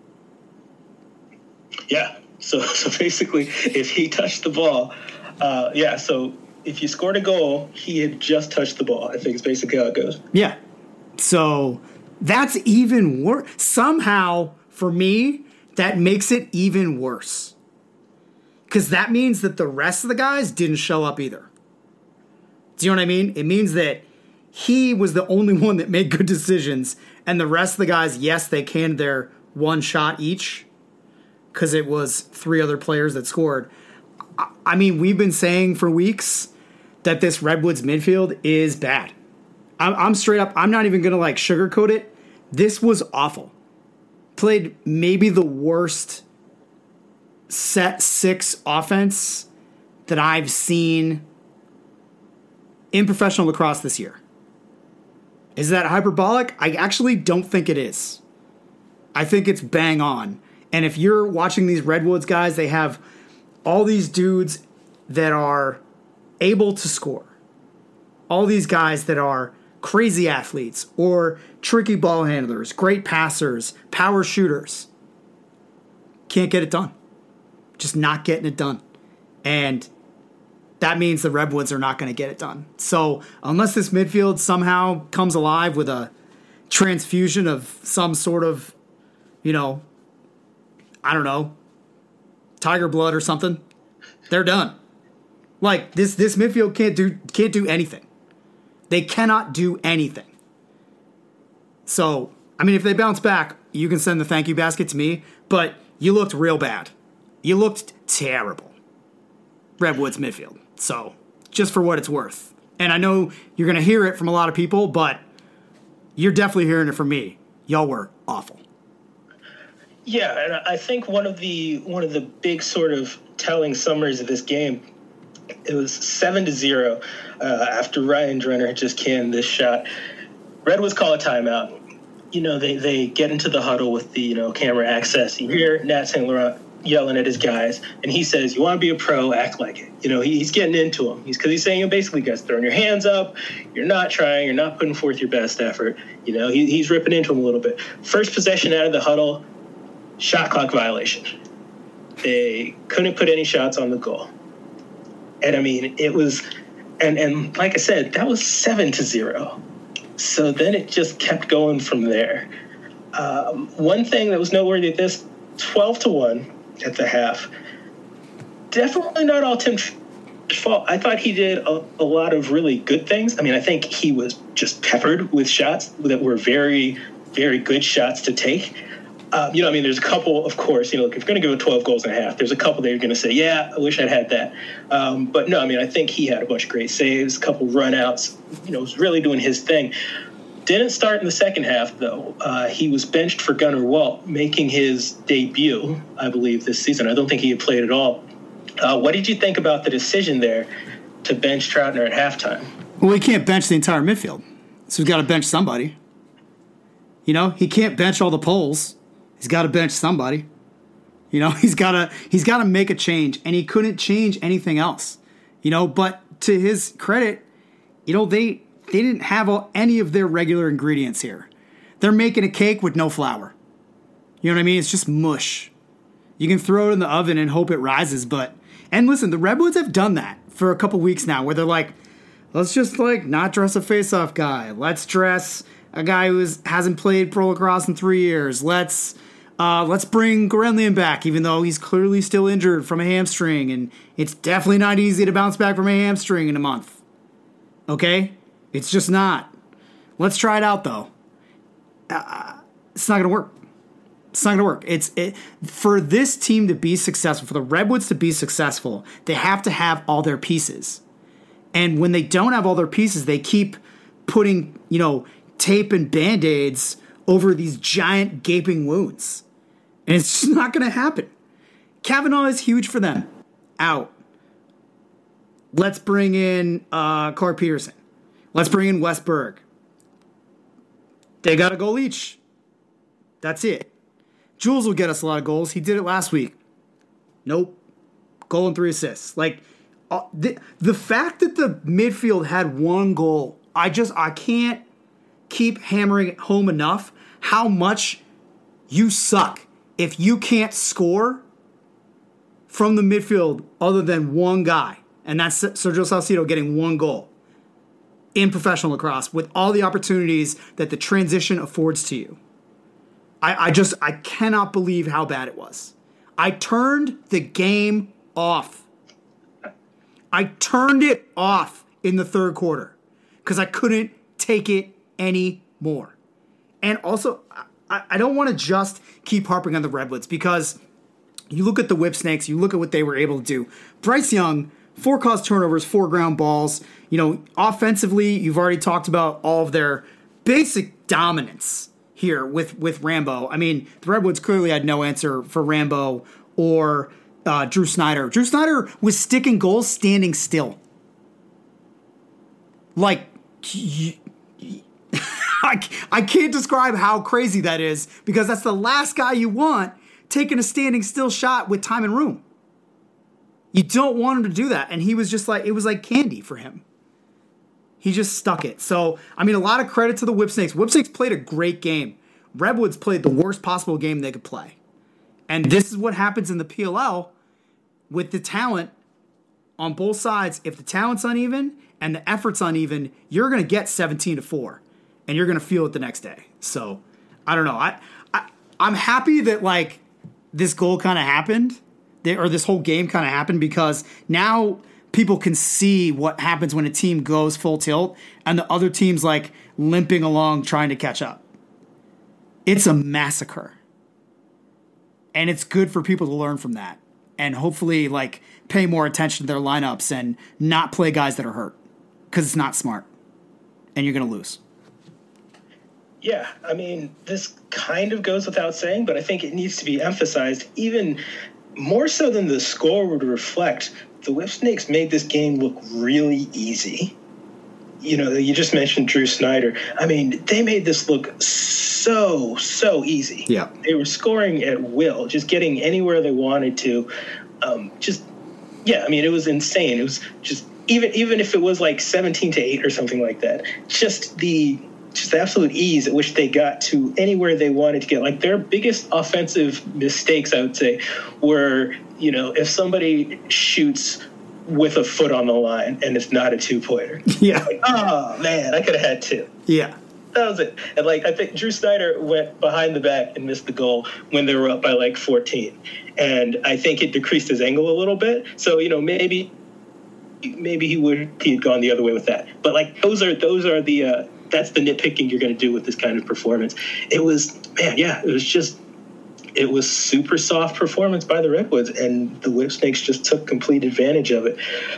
Yeah. So basically, if he touched the ball, so if you scored a goal, he had just touched the ball. I think it's basically how it goes. Yeah. So that's even worse. Somehow, for me, that makes it even worse. Because that means that the rest of the guys didn't show up either. Do you know what I mean? It means that he was the only one that made good decisions, and the rest of the guys, yes, they canned their 1 shot each, because it was 3 other players that scored. We've been saying for weeks that this Redwoods midfield is bad. I'm straight up, I'm not even going to sugarcoat it. This was awful. Played maybe the worst set 6 offense that I've seen in professional lacrosse this year. Is that hyperbolic? I actually don't think it is. I think it's bang on. And if you're watching these Redwoods guys, they have all these dudes that are able to score. All these guys that are crazy athletes or tricky ball handlers, great passers, power shooters. Can't get it done. Just not getting it done. And that means the Redwoods are not going to get it done. So unless this midfield somehow comes alive with a transfusion of some sort of, tiger blood or something, they're done. This midfield can't do anything. They cannot do anything. So, if they bounce back, you can send the thank you basket to me, but you looked real bad. You looked terrible. Redwoods midfield. So, just for what it's worth. And I know you're going to hear it from a lot of people, but you're definitely hearing it from me. Y'all were awful. Yeah, and I think one of the big sort of telling summaries of this game, it was 7-0 after Ryan Drenner had just canned this shot. Redwoods call a timeout. They get into the huddle with the camera access. You hear Nat St. Laurent yelling at his guys, and he says, "You want to be a pro, act like it." He's getting into them. He's saying, basically, guys, throwing your hands up. You're not trying. You're not putting forth your best effort. He's ripping into them a little bit. First possession out of the huddle, shot clock violation. They couldn't put any shots on the goal. And I mean, it was, and like I said, that was 7-0. So then it just kept going from there. One thing that was noteworthy at this, 12-1 at the half. Definitely not all Tim's fault. I thought he did a lot of really good things. I mean, I think he was just peppered with shots that were very, very good shots to take. There's a couple, of course, if you're going to give it 12 goals and a half, there's a couple that you're going to say, yeah, I wish I'd had that. But no, I think he had a bunch of great saves, a couple run-outs, was really doing his thing. Didn't start in the second half, though. He was benched for Gunnar Walt, making his debut, I believe, this season. I don't think he had played at all. What did you think about the decision there to bench Troutner at halftime? Well, he can't bench the entire midfield, so he's got to bench somebody. He can't bench all the poles. He's got to bench somebody. He's got to make a change, and he couldn't change anything else. But to his credit, they didn't have any of their regular ingredients here. They're making a cake with no flour. You know what I mean? It's just mush. You can throw it in the oven and hope it rises, and listen, the Redwoods have done that for a couple weeks now, where they're like, let's just not dress a face-off guy. Let's dress a guy who hasn't played pro lacrosse in 3 years. Let's bring Gorenlian back, even though he's clearly still injured from a hamstring, and it's definitely not easy to bounce back from a hamstring in a month. Okay? It's just not. Let's try it out, though. It's not going to work. It's not going to work. For this team to be successful, for the Redwoods to be successful, they have to have all their pieces. And when they don't have all their pieces, they keep putting, tape and Band-Aids over these giant gaping wounds. And it's just not going to happen. Kavanaugh is huge for them. Out. Let's bring in Clark Peterson. Let's bring in Wes Berg. They got a goal each. That's it. Jules will get us a lot of goals. He did it last week. Nope. Goal and 3 assists. The fact that the midfield had 1 goal, I can't keep hammering it home enough how much you suck if you can't score from the midfield other than 1 guy. And that's Sergio Salcido getting 1 goal in professional lacrosse with all the opportunities that the transition affords to you. I cannot believe how bad it was. I turned the game off. I turned it off in the third quarter because I couldn't take it anymore. And also, I don't want to just keep harping on the Redwoods because you look at the Whipsnakes, you look at what they were able to do. Bryce Young, 4 caused turnovers, 4 ground balls. Offensively, you've already talked about all of their basic dominance here with Rambo. I mean, the Redwoods clearly had no answer for Rambo or Drew Snyder. Drew Snyder was sticking goals standing still. I can't describe how crazy that is because that's the last guy you want taking a standing still shot with time and room. You don't want him to do that. And he was just it was like candy for him. He just stuck it. So, a lot of credit to the Whipsnakes. Whipsnakes played a great game. Redwoods played the worst possible game they could play. And this is what happens in the PLL with the talent on both sides. If the talent's uneven and the effort's uneven, you're going to get 17-4. And you're going to feel it the next day. So, I don't know. I'm happy that, this goal kind of happened. Or this whole game kind of happened because now people can see what happens when a team goes full tilt and the other team's limping along trying to catch up. It's a massacre. And it's good for people to learn from that and hopefully pay more attention to their lineups and not play guys that are hurt because it's not smart and you're going to lose. Yeah, this kind of goes without saying, but I think it needs to be emphasized even more so than the score would reflect. The Whipsnakes made this game look really easy. you just mentioned Drew Snyder. I mean, they made this look so easy. Yeah. They were scoring at will, just getting anywhere they wanted to. I mean, it was insane. It was just, even if it was like 17-8 or something like that, just the absolute ease at which they got to anywhere they wanted to get. Like, their biggest offensive mistakes, I would say, were, if somebody shoots with a foot on the line and it's not a 2-pointer. Yeah. Like, oh, man, I could have had 2. Yeah. That was it. And, I think Drew Snyder went behind the back and missed the goal when they were up by, 14. And I think it decreased his angle a little bit. So, maybe he had gone the other way with that. But, those are the that's the nitpicking you're going to do with this kind of performance. It was super soft performance by the Redwoods, and the Whipsnakes just took complete advantage of it.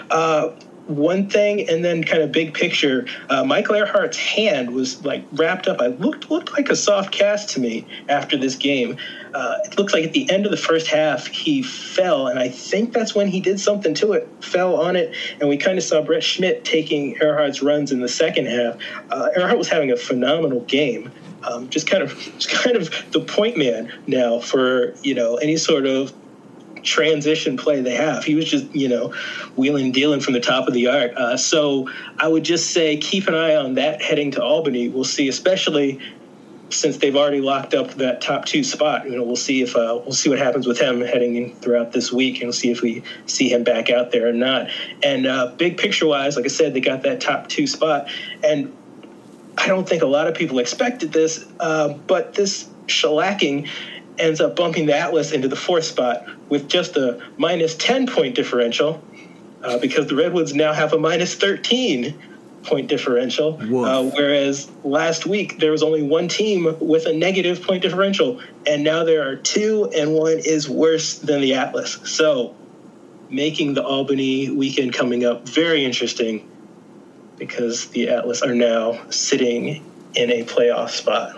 One thing, and then kind of big picture, Michael Earhart's hand was wrapped up. It looked like a soft cast to me after this game. It looked like at the end of the first half he fell, and I think that's when he did something to it, fell on it, and we kind of saw Brett Schmidt taking Earhart's runs in the second half. Earhart was having a phenomenal game. Just kind of the point man now for any sort of transition play they have. He was just wheeling and dealing from the top of the arc. So I would just say keep an eye on that heading to Albany. We'll see, especially since they've already locked up that top 2 spot. We'll see what happens with him heading in throughout this week, and we'll see if we see him back out there or not. And big picture wise, like I said, they got that top 2 spot, and I don't think a lot of people expected this, but this shellacking ends up bumping the Atlas into the 4th spot with just a minus 10-point differential, because the Redwoods now have a minus 13-point differential, whereas last week there was only one team with a negative point differential, and now there are 2, and one is worse than the Atlas. So making the Albany weekend coming up very interesting, because the Atlas are now sitting in a playoff spot.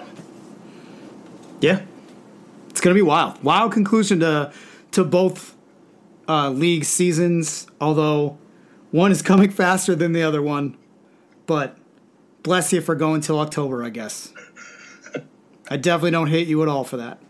Yeah. It's going to be wild. Wild conclusion to both league seasons, although one is coming faster than the other one. But bless you for going till October, I guess. I definitely don't hate you at all for that.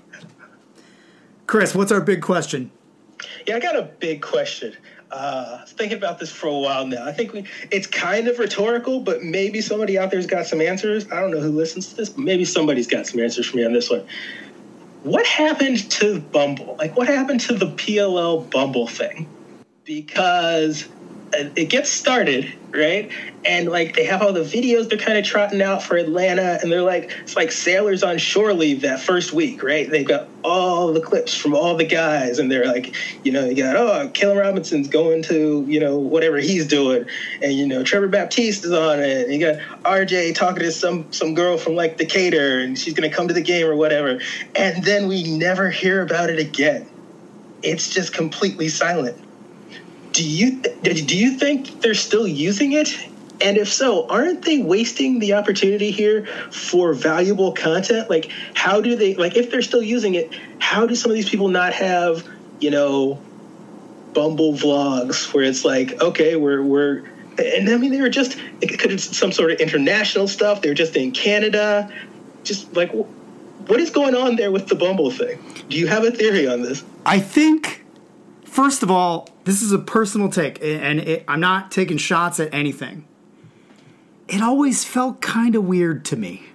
Chris, what's our big question? Yeah, I got a big question. I was thinking about this for a while now. I think it's kind of rhetorical, but maybe somebody out there's got some answers. I don't know who listens to this, but maybe somebody's got some answers for me on this one. What happened to Bumble? What happened to the PLL Bumble thing? Because it gets started, right? And they have all the videos they're kind of trotting out for Atlanta, and they're it's like sailors on shore leave that first week, right? They've got all the clips from all the guys, and they're you got, Kalen Robinson's going to, whatever he's doing, and Trevor Baptiste is on it, and you got RJ talking to some girl from Decatur, and she's going to come to the game or whatever, and then we never hear about it again. It's just completely silent. Do you think they're still using it? And if so, aren't they wasting the opportunity here for valuable content? How do they, if they're still using it, how do some of these people not have, Bumble vlogs where it's okay, we're, and I mean, they were just, it could have some sort of international stuff. They were just in Canada. Just what is going on there with the Bumble thing? Do you have a theory on this? I think, first of all, this is a personal take, and I'm not taking shots at anything. It always felt kind of weird to me.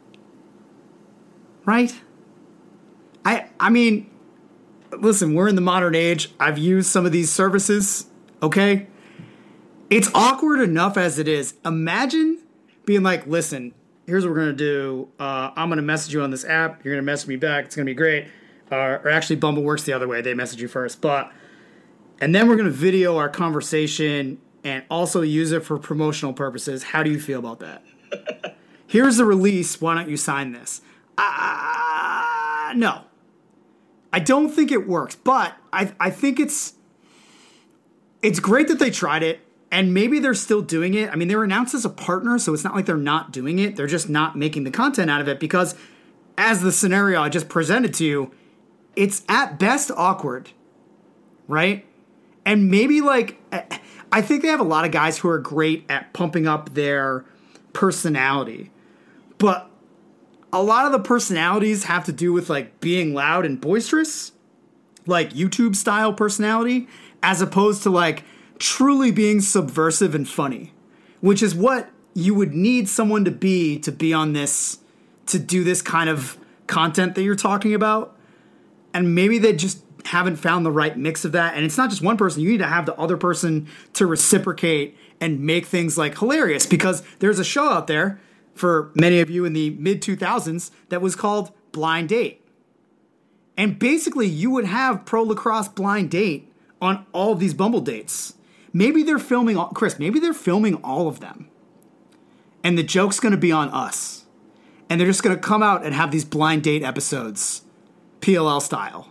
Right? I mean, listen, we're in the modern age. I've used some of these services, okay? It's awkward enough as it is. Imagine being listen, here's what we're going to do. I'm going to message you on this app. You're going to message me back. It's going to be great. Or actually, Bumble works the other way. They message you first. And then we're going to video our conversation and also use it for promotional purposes. How do you feel about that? Here's the release. Why don't you sign this? No. I don't think it works, but I think it's great that they tried it, and maybe they're still doing it. I mean, they were announced as a partner, so it's not like they're not doing it. They're just not making the content out of it because, as the scenario I just presented to you, it's at best awkward, right? And maybe I think they have a lot of guys who are great at pumping up their personality. But a lot of the personalities have to do with like being loud and boisterous, like YouTube style personality, as opposed to like truly being subversive and funny, which is what you would need someone to be on this, to do this kind of content that you're talking about. And maybe they just haven't found the right mix of that. And it's not just one person. You need to have the other person to reciprocate and make things like hilarious, because there's a show out there for many of you in the mid 2000s that was called Blind Date. And basically you would have Pro Lacrosse Blind Date on all of these Bumble dates. Maybe they're filming, Chris, maybe they're filming all of them. And the joke's going to be on us. And they're just going to come out and have these blind date episodes, PLL style.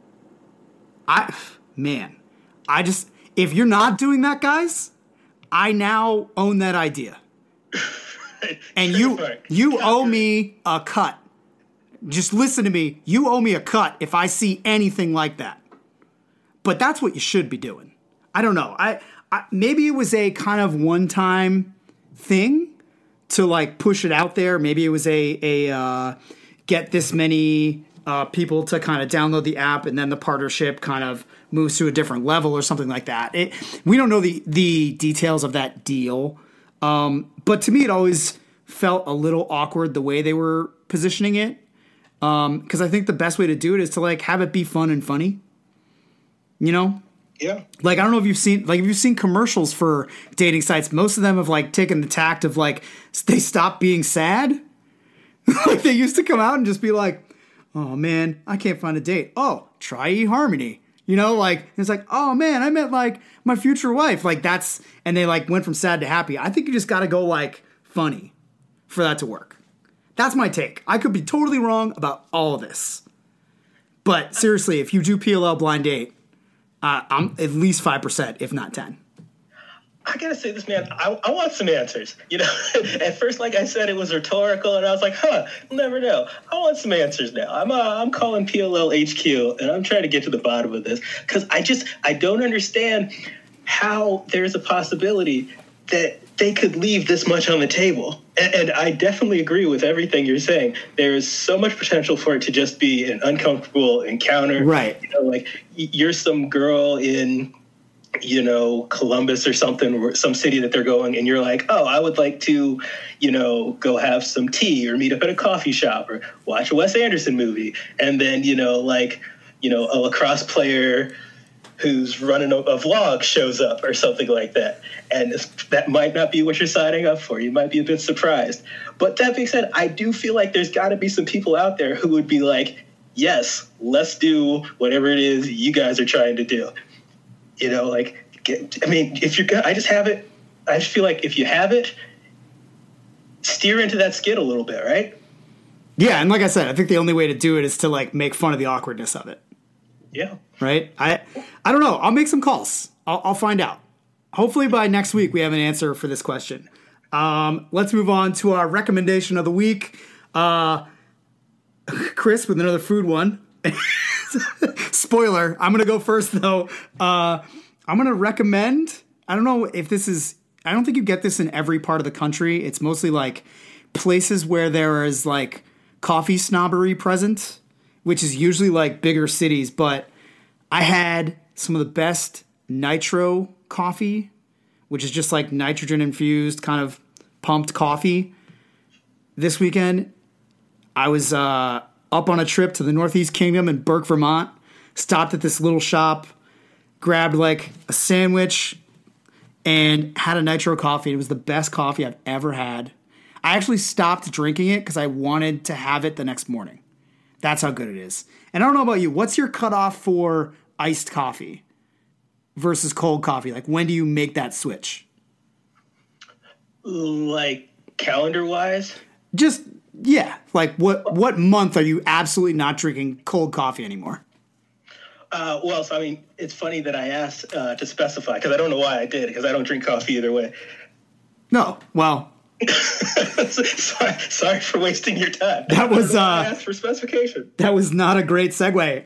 If you're not doing that, guys, I now own that idea. And you owe me a cut. Just listen to me. You owe me a cut if I see anything like that. But that's what you should be doing. I don't know. I maybe it was a kind of one-time thing to like push it out there. Maybe it was a get this many people to kind of download the app, and then the partnership kind of moves to a different level or something like that. We don't know the details of that deal. But to me, it always felt a little awkward the way they were positioning it. Because I think the best way to do it is to like have it be fun and funny. You know? Yeah. Like, I don't know if you've seen commercials for dating sites. Most of them have like taken the tact of like, they stopped being sad. Like they used to come out and just be like, oh man, I can't find a date. Oh, try eHarmony. You know, like, it's like, oh man, I met like my future wife. Like and they like went from sad to happy. I think you just got to go like funny for that to work. That's my take. I could be totally wrong about all of this. But seriously, if you do PLL Blind Date, I'm at least 5%, if not 10. I gotta say this, man. I want some answers. You know, at first, like I said, it was rhetorical, and I was like, never know. I want some answers now. I'm calling PLL HQ, and I'm trying to get to the bottom of this, because I don't understand how there's a possibility that they could leave this much on the table. And I definitely agree with everything you're saying. There is so much potential for it to just be an uncomfortable encounter. Right. You know, like you're some girl in, you know, Columbus or something, or some city that they're going, and you're like, oh, I would like to, you know, go have some tea or meet up at a coffee shop or watch a Wes Anderson movie. And then, you know, like, you know, a lacrosse player who's running a vlog shows up or something like that. And that might not be what you're signing up for. You might be a bit surprised. But that being said, I do feel like there's got to be some people out there who would be like, yes, let's do whatever it is you guys are trying to do. You know, like, if you're going to, I just feel like if you have it, steer into that skid a little bit, right? Yeah, and like I said, I think the only way to do it is to like make fun of the awkwardness of it. Yeah. Right? I don't know. I'll make some calls. I'll find out. Hopefully by next week we have an answer for this question. Let's move on to our recommendation of the week. Chris with another food one. Spoiler, I'm going to go first though. I'm going to recommend, I don't know if this is, I don't think you get this in every part of the country. It's mostly like places where there is like coffee snobbery present, which is usually like bigger cities, but I had some of the best nitro coffee, which is just like nitrogen infused kind of pumped coffee. This weekend, I was up on a trip to the Northeast Kingdom in Burke, Vermont, stopped at this little shop, grabbed like a sandwich, and had a nitro coffee. It was the best coffee I've ever had. I actually stopped drinking it because I wanted to have it the next morning. That's how good it is. And I don't know about you. What's your cutoff for iced coffee versus cold coffee? Like, when do you make that switch? Like, calendar-wise? Just, yeah. Like, what month are you absolutely not drinking cold coffee anymore? Well, so, I mean, it's funny that I asked to specify, because I don't know why I did, because I don't drink coffee either way. No, well... sorry for wasting your time. That was I asked for specification. That was not a great segue.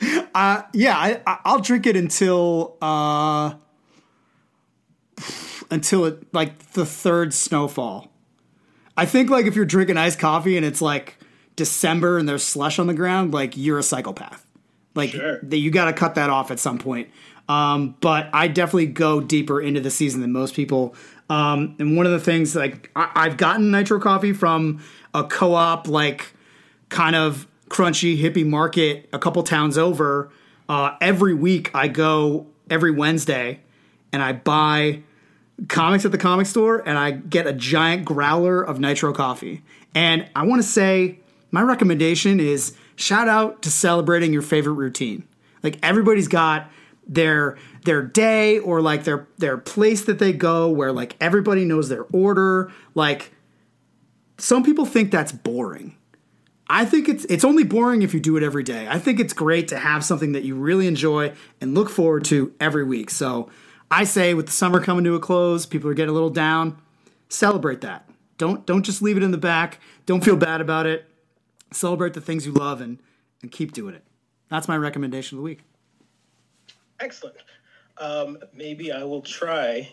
I'll drink it until until the third snowfall. I think like if you're drinking iced coffee and it's like December and there's slush on the ground, like you're a psychopath. Like sure. You got to cut that off at some point. But I definitely go deeper into the season than most people. And one of the things, like I've gotten nitro coffee from a co-op, like kind of crunchy hippie market a couple towns over. Every week I go every Wednesday and I buy comics at the comic store and I get a giant growler of nitro coffee. And I want to say my recommendation is shout out to celebrating your favorite routine. Like everybody's got their day or like their place that they go where like everybody knows their order. Like some people think that's boring. I think it's only boring if you do it every day. I think it's great to have something that you really enjoy and look forward to every week. So I say with the summer coming to a close, people are getting a little down, celebrate that. Don't just leave it in the back. Don't feel bad about it. Celebrate the things you love and keep doing it. That's my recommendation of the week. Excellent. Maybe I will try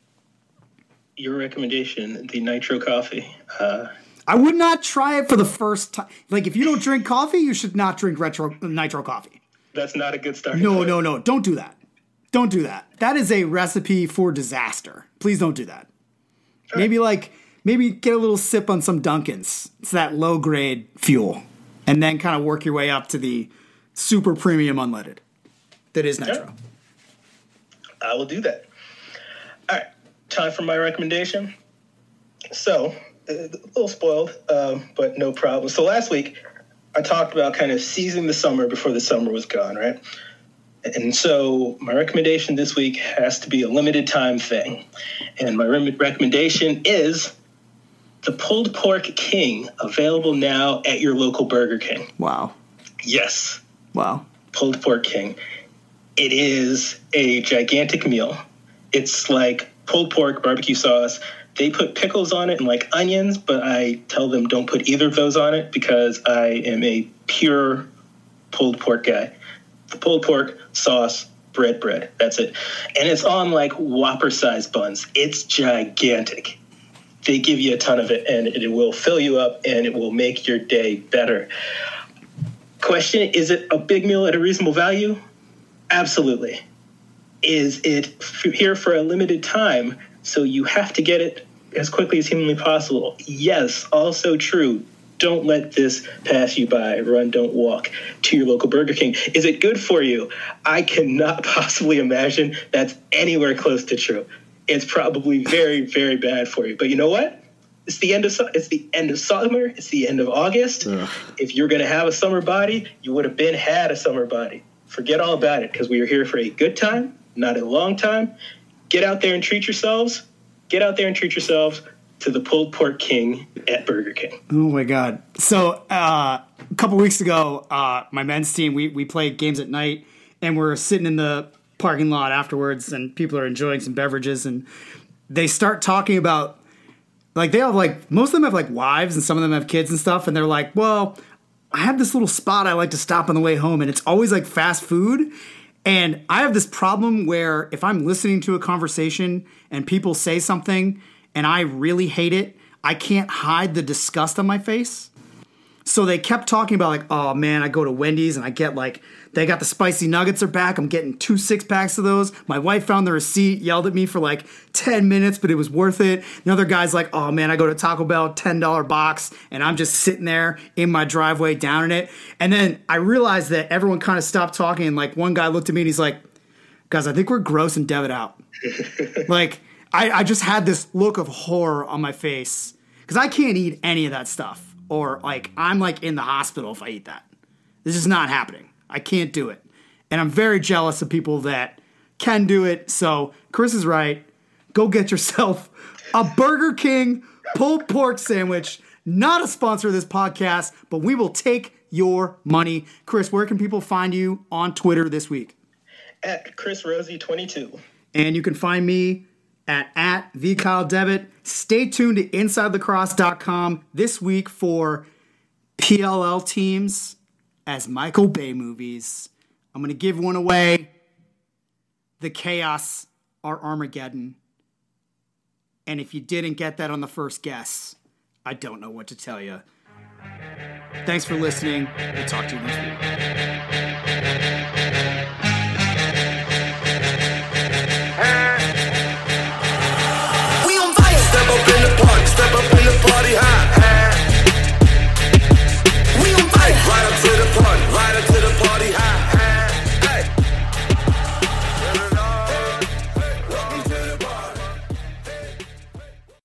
your recommendation, the nitro coffee. I would not try it for the first time. Like, if you don't drink coffee, you should not drink nitro coffee. That's not a good start. No. Don't do that. Don't do that. That is a recipe for disaster. Please don't do that. Right. Maybe get a little sip on some Dunkins. It's that low-grade fuel. And then kind of work your way up to the super premium unleaded that is nitro. Okay. I will do that. All right. Time for my recommendation. So, a little spoiled, but no problem. So last week, I talked about kind of seizing the summer before the summer was gone, right? And so my recommendation this week has to be a limited time thing. And my recommendation is the pulled pork king, available now at your local Burger King. Wow. Yes. Wow. Pulled pork king. It is a gigantic meal. It's like pulled pork, barbecue sauce. They put pickles on it and like onions, but I tell them don't put either of those on it because I am a pure pulled pork guy. The pulled pork, sauce, bread. That's it. And it's on like Whopper-sized buns. It's gigantic. They give you a ton of it, and it will fill you up, and it will make your day better. Question, is it a big meal at a reasonable value? Absolutely. Is it here for a limited time, so you have to get it as quickly as humanly possible? Yes, also true. Don't let this pass you by. Run, don't walk to your local Burger King. Is it good for you? I cannot possibly imagine that's anywhere close to true. It's probably very, very bad for you. But you know what? It's the end of summer. It's the end of August. Ugh. If you're going to have a summer body, you would have had a summer body. Forget all about it because we are here for a good time, not a long time. Get out there and treat yourselves. To the pulled pork king at Burger King. Oh my God. So a couple weeks ago, my men's team, we played games at night and we're sitting in the parking lot afterwards and people are enjoying some beverages and they start talking about like they have like most of them have like wives and some of them have kids and stuff and they're like, well, I have this little spot I like to stop on the way home and it's always like fast food. And I have this problem where if I'm listening to a conversation and people say something and I really hate it, I can't hide the disgust on my face. So they kept talking about like, oh man, I go to Wendy's and I get like, they got the spicy nuggets are back. I'm getting 2 6-packs of those. My wife found the receipt, yelled at me for like 10 minutes, but it was worth it. Another guy's like, oh man, I go to Taco Bell, $10 box, and I'm just sitting there in my driveway downing it. And then I realized that everyone kind of stopped talking and like one guy looked at me and he's like, guys, I think we're grossing Devitt out. Like, I just had this look of horror on my face because I can't eat any of that stuff. Or like I'm like in the hospital if I eat that. This is not happening. I can't do it. And I'm very jealous of people that can do it. So Chris is right. Go get yourself a Burger King pulled pork sandwich. Not a sponsor of this podcast, but we will take your money. Chris, where can people find you on Twitter this week? At ChrisRosie22. And you can find me at VKyleDevitt. Stay tuned to InsideTheCross.com this week for PLL teams as Michael Bay movies. I'm going to give one away. The Chaos, our Armageddon. And if you didn't get that on the first guess, I don't know what to tell you. Thanks for listening. We'll talk to you next week.